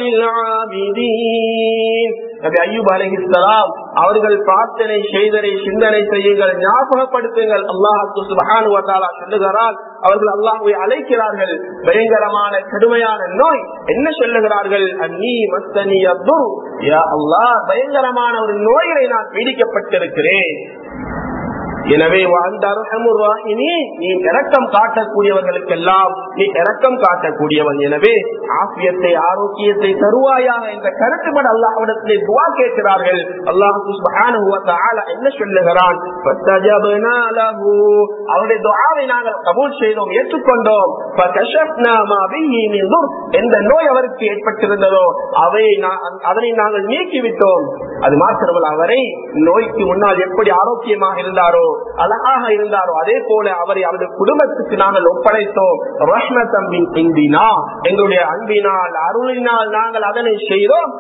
للعابدين. நபி அய்யூப் அலைஹிஸ்ஸலாம் அவர்கள் பிரார்த்தனை செய்ததை சிந்தனை செய்யுங்கள், ஞாபகப்படுத்துங்கள். அல்லாஹ் சுப்ஹானஹு வ தஆலா சொல்லுகிறார், அவர்கள் அல்லாஹ்வை அழைக்கிறார்கள். பயங்கரமான கடுமையான நோய். என்ன சொல்லுகிறார்கள்? அன்னி மஸ்ஸனி அத்துர், யா அல்லாஹ், பயங்கரமான ஒரு நோயிலே நான் பீடிக்கப்பட்டிருக்கிறேன். எனவே நீ இரக்கம் காட்டக்கூடியவர்களுக்கெல்லாம் நீ இரக்கம் காட்டக்கூடியவன். எனவே ஆஃபியத்தை ஆரோக்கியத்தை தருவாயாக என்ற கருத்துப்பட அல்லாஹ்விடத்திலே துஆ கேட்கிறார்கள். அல்லாஹ் சுப்ஹானஹு வ தஆலா என்ன சொல்லுகிறான்? ஃபஸ்தஜப்னா லஹு, அவருடைய துஆவை நாங்கள் கபூல் செய்தோம், ஏற்றுக்கொண்டோம். ஃபகஷஃப்னா மா பிஹி மின் துர், எந்த நோய் அவருக்கு ஏற்பட்டிருந்ததோ அவை அதனை நாங்கள் நீக்கிவிட்டோம். அது மாத்திரமல்ல, அவரை நோய்க்கு முன்னால் எப்படி ஆரோக்கியமாக இருந்தாரோ, அழகாக இருந்தாரோ, அதே போல அவரை அவருடைய குடும்பத்துக்கு நாங்கள் ஒப்படைத்தோம். ரஹ்மத்தம் மின் இந்தினா, எங்களுடைய அன்பினால் அருளினால் நாங்கள் அதனை செய்தோம்.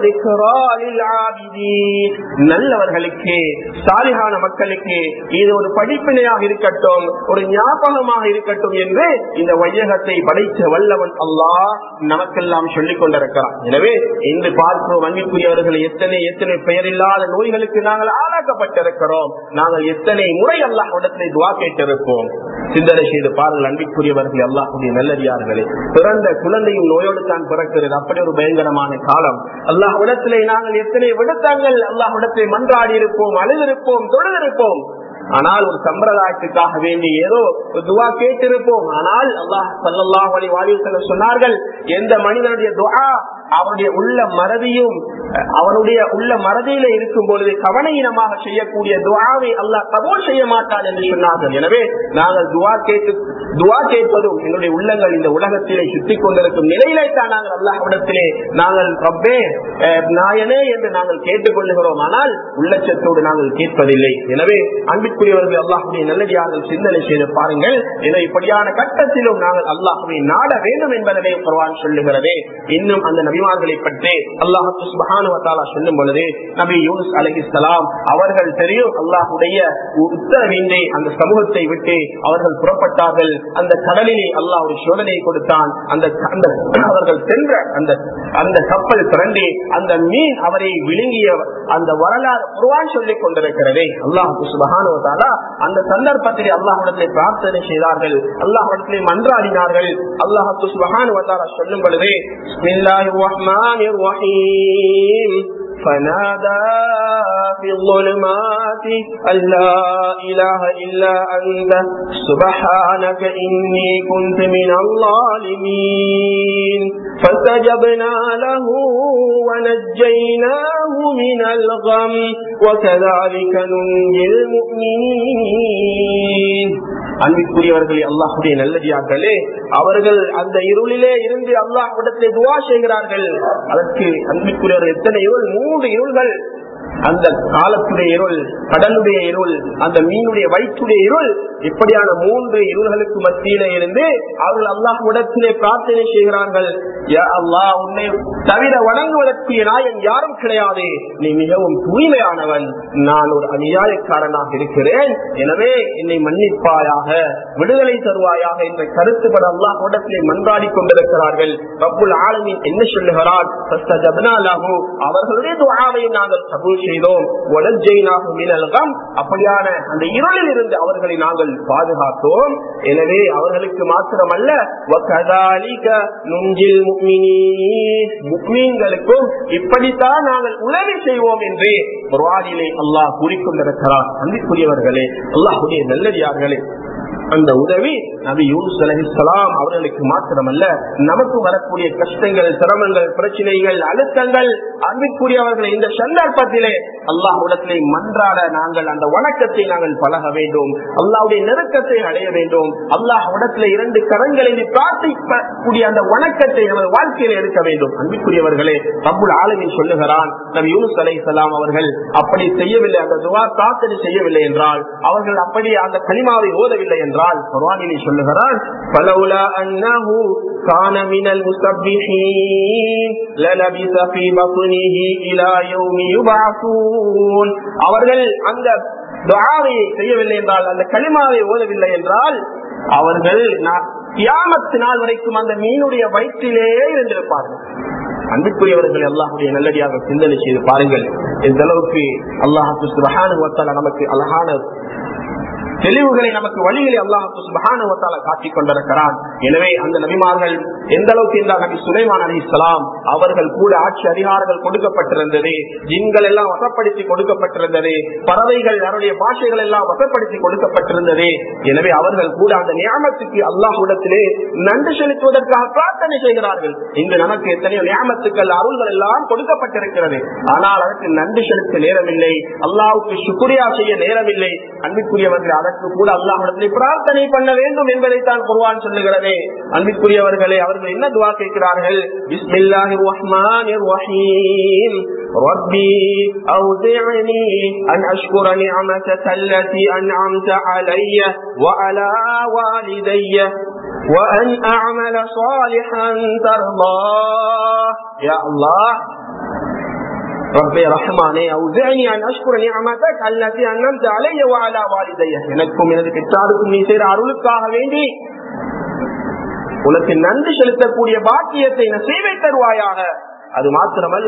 நல்லவர்களுக்கு, சாலிஹான மக்களுக்கு இது ஒரு படிப்பினையாக இருக்கட்டும், ஒரு ஞாபகமாக இருக்கட்டும் என்று இந்த வையகத்தை படைத்த வல்லவன் அல்லாஹ் நமக்கெல்லாம் சொல்லிக் கொண்டிருக்கிறான். எனவே இன்று பார்க்கிறோம் அன்பிற்குரியவர்கள், எத்தனை எத்தனை பெயரில்லாத நோய்களுக்கு நாங்கள் ஆளாக்கப்பட்டிருக்கிறோம். நாங்கள் எத்தனை முறை அல்லாஹ்விடத்திலே துஆ கேட்டிருப்போம். சிந்தனை செய்து பாருங்கள் அன்பிற்குரியவர்கள், அல்லாஹ்வுடைய நல்லடியார்களே, பிறந்த குழந்தையும் நோயோடு தான் பிறக்கிறது. அப்படி ஒரு பயங்கரமான காலம். அல்லாஹ்விடத்திலே நாங்கள் எத்தனை விடுத்தங்கள் அல்லாஹ்விடத்திலே மன்றாடி இருப்போம், அழுதிருப்போம், தொழுதிருப்போம். ஆனால் ஒரு சம்பிரதாயத்துக்காக வேண்டி ஏதோ துஆ கேட்டிருப்போம். ஆனால் அல்லாஹ் ஸல்லல்லாஹு அலைஹி வஸல்லம் சொன்னார்கள், எந்த மனிதனுடைய துஆ அவனுடைய உள்ள மறதியும் அவனுடைய உள்ள மறதியில இருக்கும் பொழுது கவனீனமாக செய்யக்கூடிய துஆவை அல்லாஹ் கபூல் செய்ய மாட்டான் என்று சொன்னார்கள். எனவே நாங்கள் துஆ கேட்டு துஆ கேட்பதும் எங்களுடைய உள்ளங்கள் இந்த உலகத்திலே சுத்திக் கொண்டிருக்கும் நிலையிலே தான் நாங்கள் அல்லாஹ்விடத்திலே நாங்கள் ரப்பே நாயனே என்று நாங்கள் கேட்டுக் கொள்ளுகிறோம். ஆனால் உள்ளச்சத்தோடு நாங்கள் கேட்பதில்லை. எனவே அன்பிற்குரியவர்கள், அல்லாஹ்வுடைய நல்லடியார்கள், சிந்தனை செய்து பாருங்கள். எனவே இப்படியான கட்டத்திலும் நாங்கள் அல்லாஹ்வை நாட வேண்டும் என்பதனை குர்ஆன் சொல்லுகிறதே. இன்னும் அந்த நபிமார்களை பற்றி அல்லாஹ் சுப்ஹானஹு வ தஆலா சொல்லும் பொழுது, நபி யூனுஸ் அலைஹிஸ்ஸலாம் அவர்கள் தெரியும் அல்லாஹ்வுடைய உத்தரவின்றி அந்த சமூகத்தை விட்டு அவர்கள் புறப்பட்டார்கள். அந்த கடலிலே அல்லாஹ் ஒரு சோதனையை கொடுத்தான். அந்த அவர்கள் சென்ற அந்த அந்த கப்பல் திரண்டி அந்த மீன் அவரை விழுங்கிய அந்த வரலாறு குர்ஆன் சொல்லிக் கொண்டிருக்கிறதே. அல்லாஹ் சுப்ஹானஹு வ தஆலா அந்த சந்தர்ப்பத்தில் அல்லாஹ்விடத்திலே பிரார்த்தனை செய்தார்கள், அல்லாஹ்விடத்திலே மன்றாடினார்கள். அல்லாஹ் சுப்ஹானஹு வ தஆலா சொல்லும் பொழுது, பிஸ்மில்லாஹிர் ரஹ்மானிர் ரஹீம் فنادى في الظلمات أن لا إله إلا أنت سبحانك إني كنت من الظالمين فاستجبنا له ونجيناه من الغم وكذلك ننجي المؤمنين. அன்பிற்குரியவர்களே, அல்லாஹ்வுடைய நல்லடியார்களே, அவர்கள் அந்த இருளிலே இருந்து அல்லாஹ்விடத்திலே துஆ செய்கிறார்கள். அதற்கு அன்பிற்குரியவர்கள், எத்தனை இருள், மூன்று இருள்கள் அந்த காலத்துடைய இருள், கடலுடைய இருள், அந்த மீனுடைய வயிற்றுடைய இருள், இப்படியான மூன்று இருள்களுக்கு மத்தியிலே இருந்து அவர்கள் அல்லாஹ்விடத்திலே பிரார்த்தனை செய்கிறார்கள். யா அல்லாஹ், உன்னை தவிர வணங்குவதற்கு நாயன் யாரும் கிடையாது, நீ மிகவும் தூய்மையானவன், நான் ஒரு அநியாயக்காரனாக இருக்கிறேன், எனவே என்னை மன்னிப்பாயாக, விடுதலை தருவாயாக என்ற கருத்துப்பட அல்லாஹ்விடத்திலே மன்றாடி கொண்டிருக்கிறார்கள். ரப்புல் ஆலமீன் என்ன சொல்லுகிறார்? அவர்களுடைய துஆவை நாங்கள் கபூல் செய்தோம். அப்படியான அந்த இருளில் இருந்து அவர்களை நாங்கள் பாதுகாத்தோம். எனவே அவர்களுக்கு மாத்திரமல்ல, முஃமின்களுக்கும் இப்படித்தான் நாங்கள் உதவி செய்வோம் என்று குர்ஆனிலே அல்லாஹ் கூறிக்கொண்டிருக்கிறார். அன்பிற்குரியவர்களே, அல்லாஹ்வுடைய நல்லடியார்களே, அந்த உதவி நபி யூனுஸ் அலைஹிஸ்ஸலாம் அவர்களுக்கு மாத்திரமல்ல, நமக்கு வரக்கூடிய கஷ்டங்கள், சிரமங்கள், பிரச்சனைகள், அழுத்தங்கள், அன்பிற்குரியவர்களை இந்த சந்தர்ப்பத்திலே அல்லாஹ்விடத்திலே மன்றாட நாங்கள் அந்த வணக்கத்தை நாங்கள் பழக வேண்டும், அல்லாஹ்வுடைய நெருக்கத்தை அடைய வேண்டும். அல்லாஹ்விடத்திலே இரண்டு கரங்களை பிரார்த்திக்கக்கூடிய அந்த வணக்கத்தை நமது வாழ்க்கையில எடுக்க வேண்டும். அன்பிற்குரியவர்களே, ரப்புல் ஆலமீன் சொல்லுகிறான், நபி யூனுஸ் அலைஹிஸ்ஸலாம் அவர்கள் அப்படி செய்யவில்லை, அந்த துஆ பிரார்த்தனை செய்யவில்லை என்றால், அவர்கள் அப்படி அந்த கலிமாவை ஓதவில்லை என்றால் குர்ஆனிலே சொல்லுகிறான், فلولا انه كان من المسبحين للبث في بطنه الى يوم يبعثون. அவர்கள் அந்த துஆவை செய்யவில்லை என்றால், அந்த கலிமாவை ஓதவில்லை என்றால், அவர்கள் கியாமத் நாள் வரைக்கும் அந்த மீனுடைய வயிற்றிலே இருந்திருப்பார்கள். அன்பிற்குரியவர்கள், அல்லாஹ்வுடைய நல்லடியாக சிந்தனை செய்து பாருங்கள், இந்த அளவுக்கு அல்லாஹ் சுப்ஹானஹு வ தஆலா நமக்கு அழகான தெளிவுகளை, நமக்கு வழிகளை அல்லாஹ் சுப்ஹானஹு வ தஆலா காட்டிக் கொண்டிருக்கிறான். எனவே அந்த நபிமார்கள் எந்த அளவுக்கு என்றால், நபி சுலைமான் அலைஹிஸ்ஸலாம் அவர்கள் கூட ஆட்சி அதிகாரங்கள் கொடுக்கப்பட்டிருந்தது, ஜின்கள் எல்லாம் வசப்படுத்தி கொடுக்கப்பட்டிருந்தது, பறவைகள் அவருடைய பாஷைகள் எல்லாம் வசப்படுத்தி கொடுக்கப்பட்டிருந்தது. எனவே அவர்கள் கூட அந்த நியாமத்துக்கு அல்லாஹ்விடத்திலே நன்றி செலுத்துவதற்காக பிரார்த்தனை செய்கிறார்கள். இங்கு நமக்கு எத்தனையோ நியாமத்துக்கள், அருள்கள் எல்லாம் கொடுக்கப்பட்டிருக்கிறது, ஆனால் அதற்கு நன்றி செலுத்த நேரமில்லை, அல்லாஹ்வுக்கு சுக்ரியா செய்ய நேரமில்லை. அன்பிற்குரியவர்கள், அதற்கு கூட அல்லாஹ்விடத்திலே பிரார்த்தனை பண்ண வேண்டும் என்பதைத்தான் குர்ஆன் சொல்லுகிறது. அன்பிற்குரியவர்களே, அவர்கள் என்ன துஆ கேட்கிறார்கள்? பிஸ்மில்லாஹிர் ரஹ்மானிர் ரஹீம். ரப்பி அவ்ஸி'னி அன் அஷ்குர நிஅமதக அல்லதி அன்அம்த அலைய வ அலா வாலிதைய வ அன் அஅமல ஸாலிஹன் தர்லாஹ். யா அல்லாஹ், ரப்பே ரஹ்மானே, அவ்ஸி'னி அன் அஷ்குர நிஅமதக அல்லதி அன்அம்த அலைய வ அலா வாலிதைய, எனக்கும் எனது பெற்றாருக்கும் நீ செய்த அருளுக்காக வேண்டி உனக்கு நன்றி செலுத்தக்கூடிய பாக்கியத்தை நசீபை தருவாயாக. அது மாத்திரமல்ல,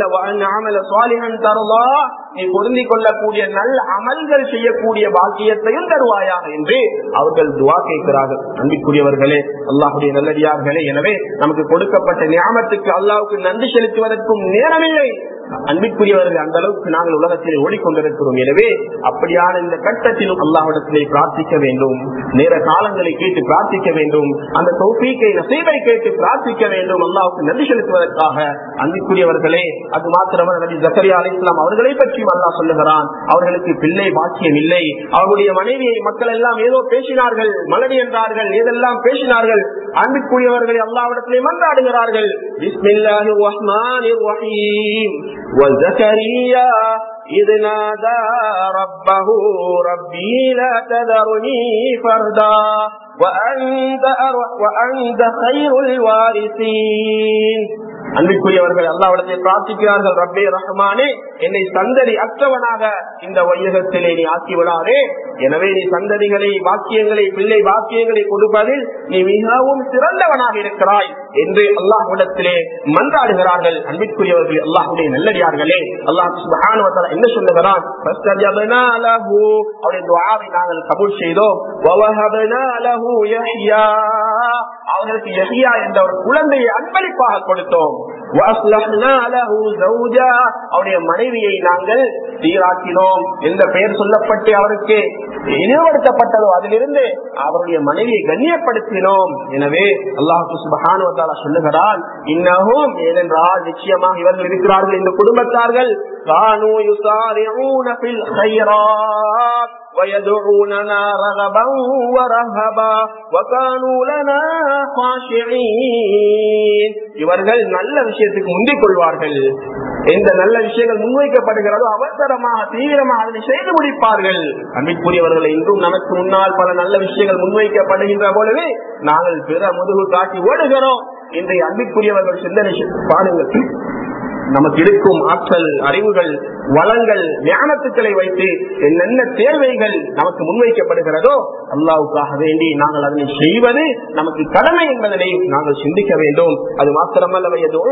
நீ பொருந்திக் கொள்ளக்கூடிய நல்ல அமல்கள் செய்யக்கூடிய பாக்கியத்தையும் தருவாயாக என்று அவர்கள் துஆ கேட்கிறார்கள். அன்பிற்குரியவர்களே, அல்லாஹ்வுடைய நல்லடியார்களே, எனவே நமக்கு கொடுக்கப்பட்ட நியாமத்துக்கு அல்லாஹ்வுக்கு நன்றி செலுத்துவதற்கும் நேரமில்லை. அன்பிற்குரியவர்கள், அந்த அளவுக்கு நாங்கள் உலகத்திலே ஓடிக்கொண்டிருக்கிறோம். எனவே அப்படியான இந்த கட்டத்திலும் அல்லாஹ்விடத்திலே பிரார்த்திக்க வேண்டும், நேர காலங்களை கேட்டு பிரார்த்திக்க வேண்டும், அந்த தௌஃபீக்கை நசீபை கேட்டு பிரார்த்திக்க வேண்டும், அல்லாஹ்வுக்கு நன்றி செலுத்துவதற்காக. அன்பிற்குரியவர்களே, அது மாத்திரமல்ல, நபி ஜக்கரியா அலைஹிஸ்ஸலாம் அவர்களை பற்றியும் அல்லாஹ் சொல்லுகிறான், அவர்களுக்கு பிள்ளை பாக்கியம் இல்லை. அவருடைய மனைவியை மக்கள் எல்லாம் ஏதோ பேசினார்கள், மலடி என்றார்கள், ஏதெல்லாம் பேசினார்கள். அன்பிற்குரியவர்களை அல்லாஹ்விடத்திலே மன்றாடுகிறார்கள். பிஸ்மில்லாஹிர் ரஹ்மானிர் ரஹீம். وزكريا إذ نادى ربه ربي لا تذرني فردا وأنت وأنت خير الوارثين. அன்பிற்குரியவர்கள், அல்லாஹ்விடத்தை பிரார்த்திக்கிறார்கள், ரப்பே ரஹ்மானே, என்னை சந்ததி அற்றவனாக இந்த வையகத்திலே நீ ஆக்கிவிடாதே. எனவே நீ சந்ததிகளை, வாக்கியங்களை, பிள்ளை வாக்கியங்களை கொடுப்பதில் நீ மிகவும் சிறந்தவனாக இருக்கிறாய் என்று அல்லாஹ்விடத்திலே மன்றாடுகிறார்கள். அன்பிற்குரியவர்கள், அல்லாஹ்வுடைய நல்லடியார்களே, அல்லாஹ் சுப்ஹானஹு வ தஆலா என்ன சொல்லுகிறான்? ஃபஸ்தஜப்னா லஹு, அவருடைய துஆவை நாங்கள் கபூல் செய்தோம். வவஹப்னா லஹு யஹ்யா, அவருக்கு யஹ்யா என்ற ஒரு குழந்தையை அன்பளிப்பாக கொடுத்தோம். அவருடைய மனைவியை நாங்கள் சீராக்கினோம். எந்த பெயர் சொல்லப்பட்டு அவருக்கு இழிவுபடுத்தப்பட்டதோ அதிலிருந்து அவருடைய மனைவியை கண்ணியப்படுத்தினோம். எனவே அல்லாஹ் சுப்ஹானஹு வ தஆலா சொல்லுகிறான், இன்னஹும், ஏனென்றால் நிச்சயமாக இவர்கள் இருக்கிறார்கள், இந்த குடும்பத்தார்கள், கானூ யுஸாரிஊன ஃபில் கைராத் ويدعوننا رغبا ورهبا وكانوا لنا خاشعين. இவர்கள் நல்ல விஷயத்துக்கு முந்திக் கொள்வார்கள், எந்த நல்ல விஷயங்கள் முன்வைக்கப்படுகிறதோ அவசரமாக தீவிரமாக அதனை செய்து முடிப்பார்கள். அன்பிற்குரியவர்களை, இன்றும் நமக்கு முன்னால் பல நல்ல விஷயங்கள் முன்வைக்கப்படுகின்ற பொழுது நாங்கள் பிற முதுகு காட்டி ஓடுகிறோம். இன்றைய அன்பிற்குரியவர்கள் சிந்தனை பாருங்கள். நமக்கு இருக்கும் ஆற்றல், அறிவுகள், வளங்கள், ஞானத்துக்களை வைத்து என்னென்ன தேவைகள் நமக்கு முன்வைக்கப்படுகிறதோ அல்லாஹ்வுக்காக வேண்டி நாங்கள் அதனை செய்வது நமக்கு கடமை என்பதனை நாங்கள் சிந்திக்க வேண்டும். அது மாத்திரமல்ல,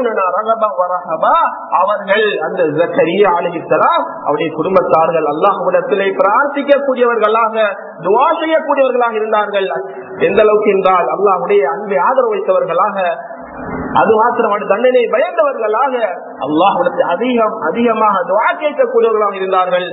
அவர்கள் அந்த ஜக்கரியா அலைஹிஸ்ஸலாம் அவருடைய குடும்பத்தார்கள் அல்லாஹ்விடத்திலே பிரார்த்திக்கக்கூடியவர்களாக, துஆ செய்யக்கூடியவர்களாக இருந்தார்கள். எந்த அளவுக்கு என்றால் அல்லாஹ்வுடைய அன்பை ஆதரவு வைத்தவர்களாக, அது மாத்திரமல்ல தண்டனை பயந்தவர்களாக, அல்லாஹ்விடத்தில் அதிகம் அதிகமாக துஆ கேட்கக்கூடியவர்களாக இருந்தார்கள்.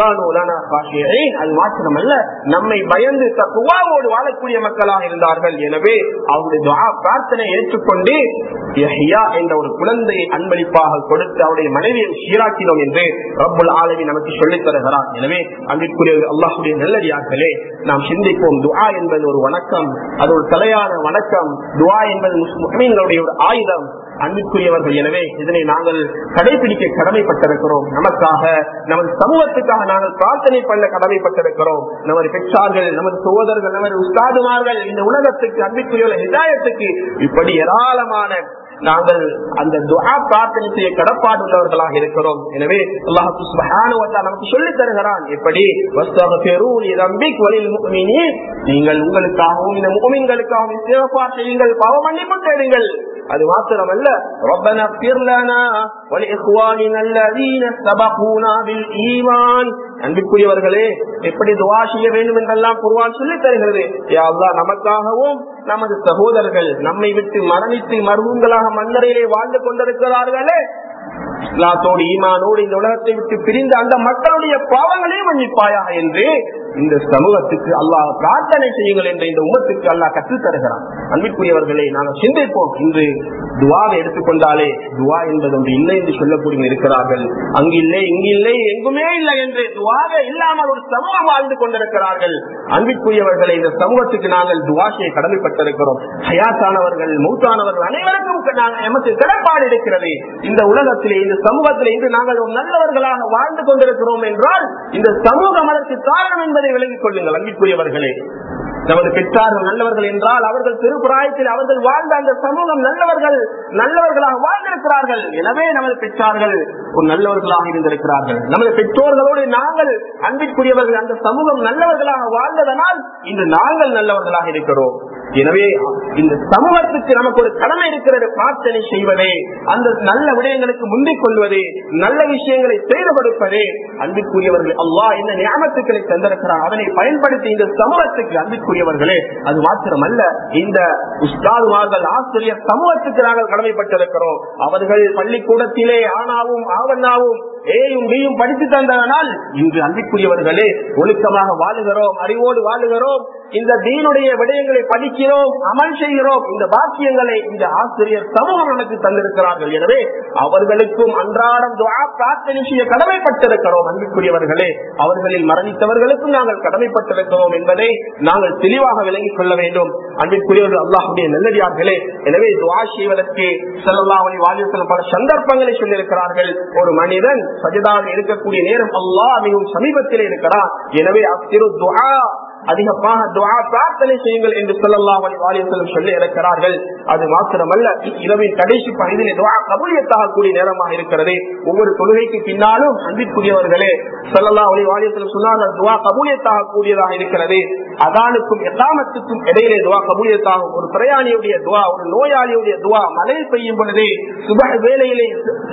அது மாத்திரமல்ல, நம்மை பயந்து தக்வாவோடு வாழக்கூடிய மக்களாக இருந்தார்கள். எனவே அவருடைய துஆ பிரார்த்தனை ஏற்றுக்கொண்டு யஹ்யா என்ற ஒரு குழந்தையை அன்பளிப்பாக கொடுத்து அவருடைய மனைவியை சீராக்கினோம் என்று ரப்புல் ஆலமீன் நமக்கு சொல்லித் தருகிறார். எனவே அன்பிற்குரிய அல்லாஹ்வுடைய நல்லடியார்களே, நாம் சிந்திப்போம். துஆ என்பது ஒரு வணக்கம், அது ஒரு தலையான வணக்கம். துஆ என்பது முஸ்லிம்களுடைய ஒரு ஆயுதம். அன்பிற்குரியவர்கள், எனவே இதனை நாங்கள் கடைபிடிக்க கடமைப்பட்டிருக்கிறோம். நமக்காக, நமது சமூகத்துக்காக நாங்கள் பிரார்த்தனை பண்ண கடமைப்பட்டிருக்கிறோம். நமது பெற்றார்கள், நமது சகோதரர்கள், நமது உஸ்தாதுமார்கள், இந்த உலகத்துக்கு அன்பிற்குரிய ஹிதாயத்துக்கு இப்படி ஏராளமான நாங்கள் அந்த துஆ பிரார்த்தனை செய்ய கடப்பாடு உள்ளவர்களாக இருக்கிறோம். எனவே அல்லாஹ் சுப்ஹானஹு வ தஆலா நமக்கு சொல்லித் தருகிறான், எப்படி வஸ்தக்ஃபிரு லிதம்பிக் வலில் முஃமினீன், நீங்கள் உங்களுக்காகவும் இந்த முஃமின்களுக்காகவும் இஸ்திக்ஃபார் செய்யுங்கள், பாவ மன்னிப்பு தேடுங்கள். அது மாத்திரமல்ல, ரப்பனா ஃபிர் லனா வ லிஇக்வானினா அல்லதீன சபகூனா பில் ஈமான். அன்பிற்குரியவர்களே, எப்படி துஆ செய்ய வேண்டும் என்றெல்லாம் குர்ஆன் சொல்லித் தருகிறது. யா அல்லாஹ், நமக்காகவும் நமது சகோதரர்கள் நம்மை விட்டு மரணித்து மர்ஹூம்களாக மன்னரையிலே வாழ்ந்து கொண்டிருக்கிறார்களே, இஸ்லாத்தோடு ஈமானோடு இந்த உலகத்தை விட்டு பிரிந்த அந்த மக்களுடைய பாவங்களையும் மன்னிப்பாயாக என்று இந்த சமூகத்துக்கு அல்லாஹ் பிரார்த்தனை செய்யுங்கள் என்று இந்த உம்மத்துக்கு அல்லாஹ் கற்றுத் தருகிறான். அன்பிற்குரியவர்களை, நாங்கள் சிந்திப்போம். இன்று துவாவை எடுத்துக்கொண்டாலே துவா என்பது ஒன்று இல்லை என்று சொல்லக்கூடிய இருக்கிறார்கள். அங்கு இல்லை, இங்கு இல்லை, எங்குமே இல்லை என்று துவாவே இல்லாமல் ஒரு சமூகம் வாழ்ந்து கொண்டிருக்கிறார்கள். அன்பிற்குரியவர்களை, இந்த சமூகத்துக்கு நாங்கள் துவா செய்ய கடமைப்பட்டிருக்கிறோம். ஹயாத்தானவர்கள், மௌத்தானவர்கள் அனைவருக்கும் எமக்கு கடப்பாடு இருக்கிறது. இந்த உலகத்திலே, இந்த சமூகத்திலே இன்று நாங்கள் நல்லவர்களாக வாழ்ந்து கொண்டிருக்கிறோம் என்றால் இந்த சமூகம் அதற்கு காரணம் என்பதை விளங்கிக் கொள்ளுங்கள். அன்பிற்குரியவர்களே, நமது பெற்றார்கள் நல்லவர்கள் என்றால் அவர்கள் திருப்பிராயத்தில் அவர்கள் வாழ்ந்த அந்த சமூகம் நல்லவர்கள் நல்லவர்களாக வாழ்ந்திருக்கிறார்கள். எனவே நமது பெற்றார்கள் ஒரு நல்லவர்களாக இருந்திருக்கிறார்கள். நமது பெற்றோர்களோடு நாங்கள் அன்பிற்குரியவர்கள் அந்த சமூகம் நல்லவர்களாக வாழ்ந்ததனால் இன்று நாங்கள் நல்லவர்களாக இருக்கிறோம். எனவே இந்த சமூகத்துக்கு நமக்கு ஒரு கடமை இருக்கிறது, பிரார்த்தனை செய்வதே, அந்த நல்ல விடயங்களுக்கு முந்திக் கொள்வதே, நல்ல விஷயங்களை செய்து கொடுப்பதே. அன்பிற்குரியவர்கள், அல்லாஹ் என்ன நியமத்துக்களை தந்திருக்கிறார் அதனை பயன்படுத்தி இந்த சமூகத்துக்கு, அன்பிற்குரியவர்களே, அது மாத்திரமல்ல, இந்த உஸ்தாதுமார்கள், ஆசிரியர் சமூகத்துக்கு நாங்கள் கடமைப்பட்டிருக்கிறோம். அவர்கள் பள்ளிக்கூடத்திலே ஆனாவும் ஆவண்ணாவும் ஏயும் பியும் படித்து தந்ததனால் இன்று அன்பிற்குரியவர்களே ஒழுக்கமாக வாழுகிறோம், அறிவோடு வாழுகிறோம், இந்த தீனுடைய விடயங்களை படிக்கிறோம், அமல் செய்கிறோம். இந்த பாக்கியங்களை இந்த ஆசிரியர் சமூகம் நமக்கு தந்திருக்கிறார்கள். எனவே அவர்களுக்கும் அன்றாடம் துஆ பிரார்த்தனை செய்ய கடமைப்பட்டிருக்கிறோம். அன்பிற்குரியவர்களே, அவர்களில் மரணித்தவர்களுக்கும் நாங்கள் கடமைப்பட்டிருக்கிறோம் என்பதை நாங்கள் தெளிவாக விளங்கிக் கொள்ள வேண்டும். அன்பிற்குரியவர்கள், அல்லாஹ்வுடைய நல்லடியார்களே, எனவே துஆ செய்வதற்கு ஸல்லல்லாஹு அலைஹி வஸல்லம் பல சந்தர்ப்பங்களை சொல்லியிருக்கிறார்கள். ஒரு மனிதன் சஜிதாவில் இருக்கக்கூடிய நேரம் அல்லாஹ் மிகவும் சமீபத்திலே இருக்கிறார். எனவே அக்ஸிரு துஆ, அதிகமாக துஆ பிரார்த்தனை செய்யுங்கள் என்று ஸல்லல்லாஹு அலைஹி வஸல்லம் சொல்லி இருக்கிறார்கள். அது மாத்திரமல்ல, இரவின் கடைசி பகுதியிலே துஆ கபூலியத்தாகக்கூடிய நேரமாக இருக்கிறது. ஒவ்வொரு தொழுகைக்கு பின்னாலும் அன்பிற்குரியவர்களே ஸல்லல்லாஹு அலைஹி வஸல்லம் சொன்னார்கள், துஆ கபூலியத்தாகக்கூடியதாக இருக்கிறது. அதானுக்கும் இகாமத்துக்கும் இடையிலே துஆ கபூலியத்தாகும். ஒரு பிரயாணியுடைய துஆ, ஒரு நோயாளியுடைய துஆ, மழை பெய்யும் பொழுது, சுபஹ் வேளையிலே,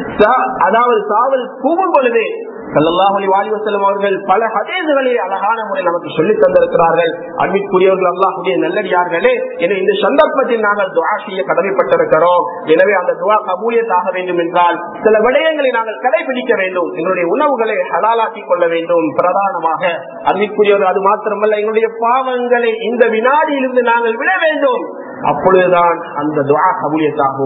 அதாவது சாவல் கூவும் பொழுது ஸல்லல்லாஹு அலைஹி வஸல்லம் அவர்கள் பல ஹதீஸ்களை அழகான முறையில் நமக்கு சொல்லித் தந்திருக்கிறார்கள். அன்பிற்குரியவர்கள், அல்லாஹ்வுடைய நல்லடியார்களே, எனவே இந்த சந்தர்ப்பத்தில் நாங்கள் துஆ செய்ய கடமைப்பட்டிருக்கிறோம். எனவே அந்த துஆ கபூலியத்தாக வேண்டும் என்றால் சில விடயங்களை நாங்கள் கடைபிடிக்க வேண்டும். எங்களுடைய உணவுகளை ஹலாலாக்கிக் கொள்ள வேண்டும். பிரதானமாக அன்பிற்குரியவர்கள், அது மாத்திரமல்ல, எங்களுடைய பாவங்களை இந்த வினாடியிலிருந்து நாங்கள் விட வேண்டும். அப்பொழுதுதான் அந்த துஆ கபூலியத்தாகும்.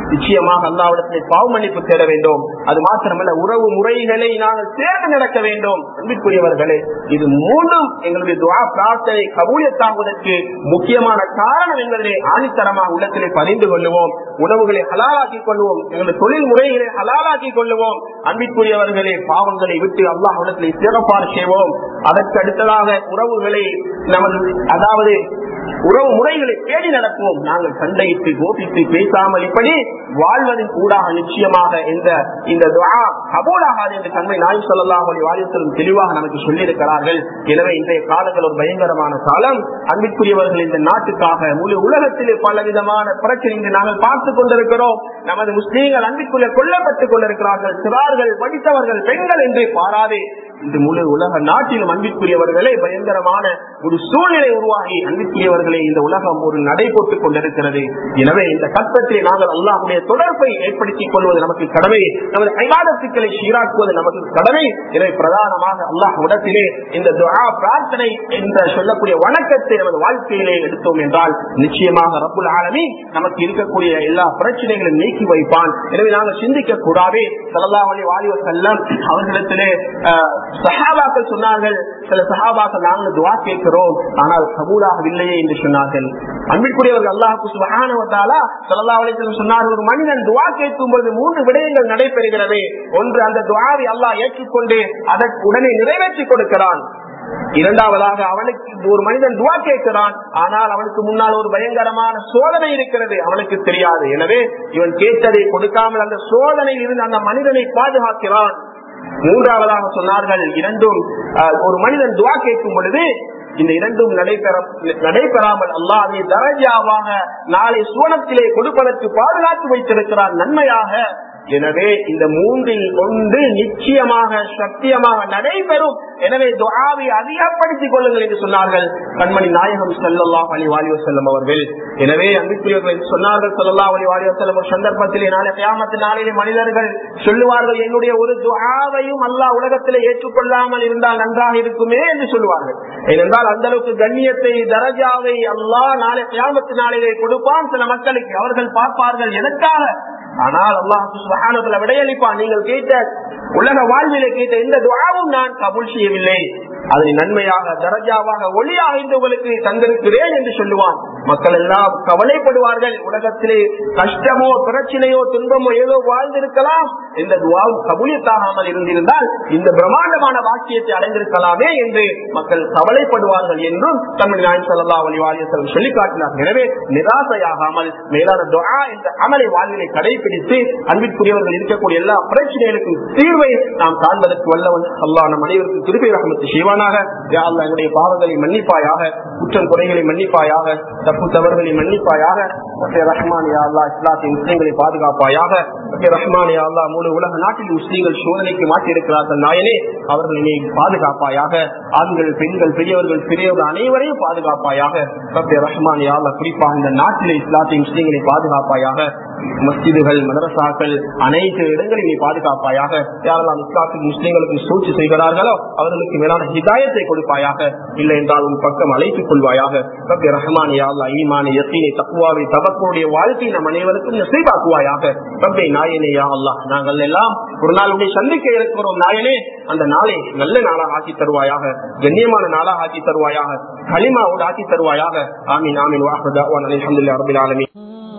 நிச்சயமாக அல்லாஹ்விடத்திலே பாவ மன்னிப்பு தேட வேண்டும். அது மாத்திரமல்ல, உறவு முறைகளை நாங்கள் சேர்ந்து நடக்க வேண்டும். அன்பிற்குரியவர்களே, இது மூன்றும் எங்களுடைய துஆ பிரார்த்தனை கபூலியத்தாகுவதற்கு முக்கியமான காரணம் என்பதை ஆணித்தரமாக உள்ளத்திலே பதிந்து கொள்ளுவோம். உணவுகளை ஹலாலாக்கிக் கொள்வோம், எங்களுடைய தொழில் முறைகளை ஹலாலாக்கிக் கொள்ளுவோம். அன்பிற்குரியவர்களே, பாவங்களை விட்டு அல்லாஹ்விடத்திலே இஸ்திக்ஃபார் செய்வோம். அதற்கு அடுத்ததாக உறவுகளை நமது அதாவது உறவு முறைகளை தேடி நடப்போம். நாங்கள் சண்டையிட்டு கோபித்து பேசாமல் இப்படி வாழ்வதன் கூடாக நிச்சயமாக இந்த இந்த துஆ கபூலாகாது என்று தன்மை நாயகம் ஸல்லல்லாஹு அலைஹி வஸல்லம் தெளிவாக நமக்கு சொல்லியிருக்கிறார்கள். எனவே இன்றைய காலங்கள் ஒரு பயங்கரமான காலம். அன்பிற்குரியவர்கள், இந்த நாட்டுக்காக முழு உலகத்திலே பல விதமான பிரச்சனை நாங்கள் பார்த்துக் கொண்டிருக்கிறோம். நமது முஸ்லீம்கள் அன்பிற்குள்ளே கொல்லப்பட்டுக் கொண்டிருக்கிறார்கள். சிறார்கள், படித்தவர்கள், பெண்கள் என்று பாராது இந்த முழு உலக நாட்டிலும் அன்பிற்குரியவர்களே பயங்கரமான ஒரு சூழ்நிலை உருவாகி அன்பிற்குரியவர்களே இந்த உலகம் ஒரு நடை போட்டுக் கொண்டிருக்கிறது. எனவே இந்த கட்டத்தில் நாங்கள் அல்லாஹ்வுடைய தொடர்பை ஏற்படுத்திக் கொள்வது நமக்கு கடமை, நமது இபாதத்துக்களை சீராக்குவது நமக்கு கடமை. எனவே பிரதானமாக அல்லாஹ் இடத்திலே இந்த துஆ பிரார்த்தனை என்று சொல்லக்கூடிய வணக்கத்தை நமது வாழ்க்கையிலே எடுத்தோம் என்றால் நிச்சயமாக ரப்புல் ஆலமீன் நமக்கு இருக்கக்கூடிய எல்லா பிரச்சனைகளையும் நீக்கி வைப்பான். எனவே நாங்கள் சிந்திக்க கூடாது. ஸல்லல்லாஹு அலைஹி வஸல்லம் அவர்களிடத்திலே சஹாபாக்கள் சொன்னார்கள், சில சஹாபாக்கள் நாங்கள் துஆ கேட்கிறோம் ஆனால் கபூலாகவில்லையே என்று சொன்னார்கள். அன்பிற்குரியவர்கள், அல்லாஹ் சுப்ஹானஹு வ தஆலா ஸல்லல்லாஹு அலைஹி வஸல்லம் சொன்னார்கள், ஒரு மனிதன் துஆ கேட்கும் பொழுது மூன்று விடயங்கள் நடைபெறுகிறது. ஒன்று, அந்த துஆவை அல்லாஹ் ஏற்றுக்கொண்டு அதற்கு உடனே நிறைவேற்றி கொடுக்கிறான். இரண்டாவதாக, அவனுக்கு ஒரு மனிதன் துஆ கேட்கிறான் ஆனால் அவனுக்கு முன்னால் ஒரு பயங்கரமான சோதனை இருக்கிறது, அவனுக்கு தெரியாது. எனவே இவன் கேட்டதை கொடுக்காமல் அந்த சோதனையில் இருந்து அந்த மனிதனை பாதுகாக்கிறான். மூன்றாவதாக சொன்னார்கள், இரண்டும் ஒரு மனிதன் துஆ கேட்கும் பொழுது இந்த இரண்டும் நடைபெற நடைபெறாமல் அல்லாஹ் அதை தரஜாவாக நாளை சுவனத்திலே கொடுப்பதற்கு பாதுகாத்து வைத்திருக்கிறார் நன்மையாக. எனவே இந்த மூன்றில் ஒன்று நிச்சயமாக சத்தியமாக நடைபெறும். எனவே துஆவை அதிகப்படுத்திக் கொள்ளுங்கள் என்று சொன்னார்கள் கண்மணி நாயகம் ஸல்லல்லாஹு அலைஹி வஸல்லம் அவர்கள். எனவே அன்பிற்குரியவர்கள் சொன்னார்கள் ஸல்லல்லாஹு அலைஹி வஸல்லம் ஒரு சந்தர்ப்பத்திலே நாளை கியாமத் நாளிலே மனிதர்கள் சொல்லுவார்கள், என்னுடைய ஒரு துஆவையும் அல்லாஹ் உலகத்திலே ஏற்றுக்கொள்ளாமல் இருந்தால் நன்றாக இருக்குமே என்று சொல்லுவார்கள். ஏனென்றால் அந்த அளவுக்கு கண்ணியத்தை தரஜாவை அல்லாஹ் நாளை கியாமத் நாளிலே கொடுப்பான் சில மக்களுக்கு. அவர்கள் பார்ப்பார்கள் எதற்காக, ஆனால் அல்லாஹ் சுப்ஹானஹு வ தஆலா விடையளிப்பான், நீங்கள் கேட்ட உலக வாழ்விலே கேட்ட எந்த துஆவும் நான் கபூல் செய்யவில்லை, அதை நன்மையாக தரஜாவாக ஒளியாக உங்களுக்கு தந்திருக்கிறேன் என்று சொல்லுவான். மக்கள் எல்லாம் கவலைப்படுவார்கள். உலகத்திலே கஷ்டமோ பிரச்சனையோ துன்பமோ ஏதோ வாழ்ந்திருக்கலாம், இந்த துஆவும் கபூலியத்தாகாமல் இருந்திருந்தால் இந்த பிரம்மாண்டமான வாக்கியத்தை அடைந்திருக்கலாமே என்று மக்கள் கவலைப்படுவார்கள் என்றும் தமிழ் நாயகம் ஸல்லல்லாஹு அலைஹி வஸல்லம் சொல்லி காட்டினார். எனவே நிராசையாகாமல் மேலான துஆ என்ற அமலை வாழ்விலை கடைபிடித்து அன்பிற்குரியவர்கள் இருக்கக்கூடிய எல்லா பிரச்சனைகளுக்கும் தீர்வை நாம் காண்பதற்கு வல்லவன் அல்லாஹ் நம் அனைவருக்கும் கிருபை ரஹ்மத்து செய்வானாக. யா அல்லாஹ் எங்களுடைய பாவங்களை மன்னிப்பாயாக, குற்றம் குறைகளை மன்னிப்பாயாக, தப்பு தவறுகளை மன்னிப்பாயாக. ரஹ்மான் யா அல்லாஹ் இஸ்லாத்தின் முஸ்லிம்களை பாதுகாப்பாயாக. ரஹ்மான் யா அல்லாஹ் முழு உலக நாட்டில் முஸ்லிம்கள் சோதனைக்கு மாற்றியிருக்கிறார்கள் நாயனே, அவர்களை நீ பாதுகாப்பாயாக. ஆண்கள், பெண்கள், பெரியவர்கள், பெரியவர்கள் அனைவரையும் பாதுகாப்பாயாக. ரஹ்மான் யா அல்லாஹ் குறிப்பாக இந்த நாட்டிலே இஸ்லாத்தின் முஸ்லிம்களை பாதுகாப்பாயாக. மஸ்ஜிதுகள், மதரசாக்கள் அனைத்து இடங்களில் நீ பாதுகாப்பாயாக. யாரெல்லாம் இஸ்லாத்துக்கு முஸ்லிம்களுக்கு சூழ்ச்சி செய்கிறார்களோ அவர்களுக்கு மேலான ஹிதாயத்தை கொடுப்பாயாக. இல்லை என்றால் உன் பக்கம் அழைத்துக் கொள்வாயாக. ரப்பி ரஹ்மான் யா அல்லாஹ் ஈமானை, யக்கீனை, தக்வாவை, தவக்குடைய வாழ்க்கை நம் அனைவருக்கும் நசீபாக்குவாயாக. ரப்பி நாயனே யா அல்லாஹ், நாங்கள் எல்லாம் ஒரு நாள் உன்னை சந்திக்க இருக்கிறோம் நாயனே, அந்த நாளை நல்ல நாளாக ஆக்கி தருவாயாக, கண்ணியமான நாளாக ஆக்கி தருவாயாக, கலிமாவோடு ஆக்கி தருவாயாக. ஆமீன் ஆமீன். வாஹிரு தஅவானா அல்ஹம்துலில்லாஹி ரப்பில் ஆலமீன்.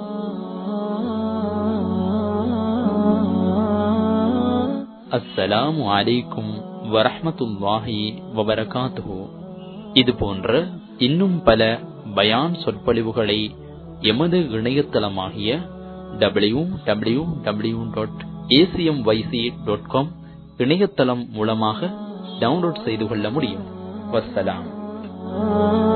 அஸ்ஸலாமு அலைக்கும் வரஹ்மத்துல்லாஹி வபரகாத்துஹு. இது போன்ற இன்னும் பல பயான் சொற்பொழிவுகளை எமது இணையதளமாகிய W W W dot ACMYC dot com இணையதளம் மூலமாக டவுன்லோட் செய்து கொள்ள முடியும். வஸ்ஸலாம்.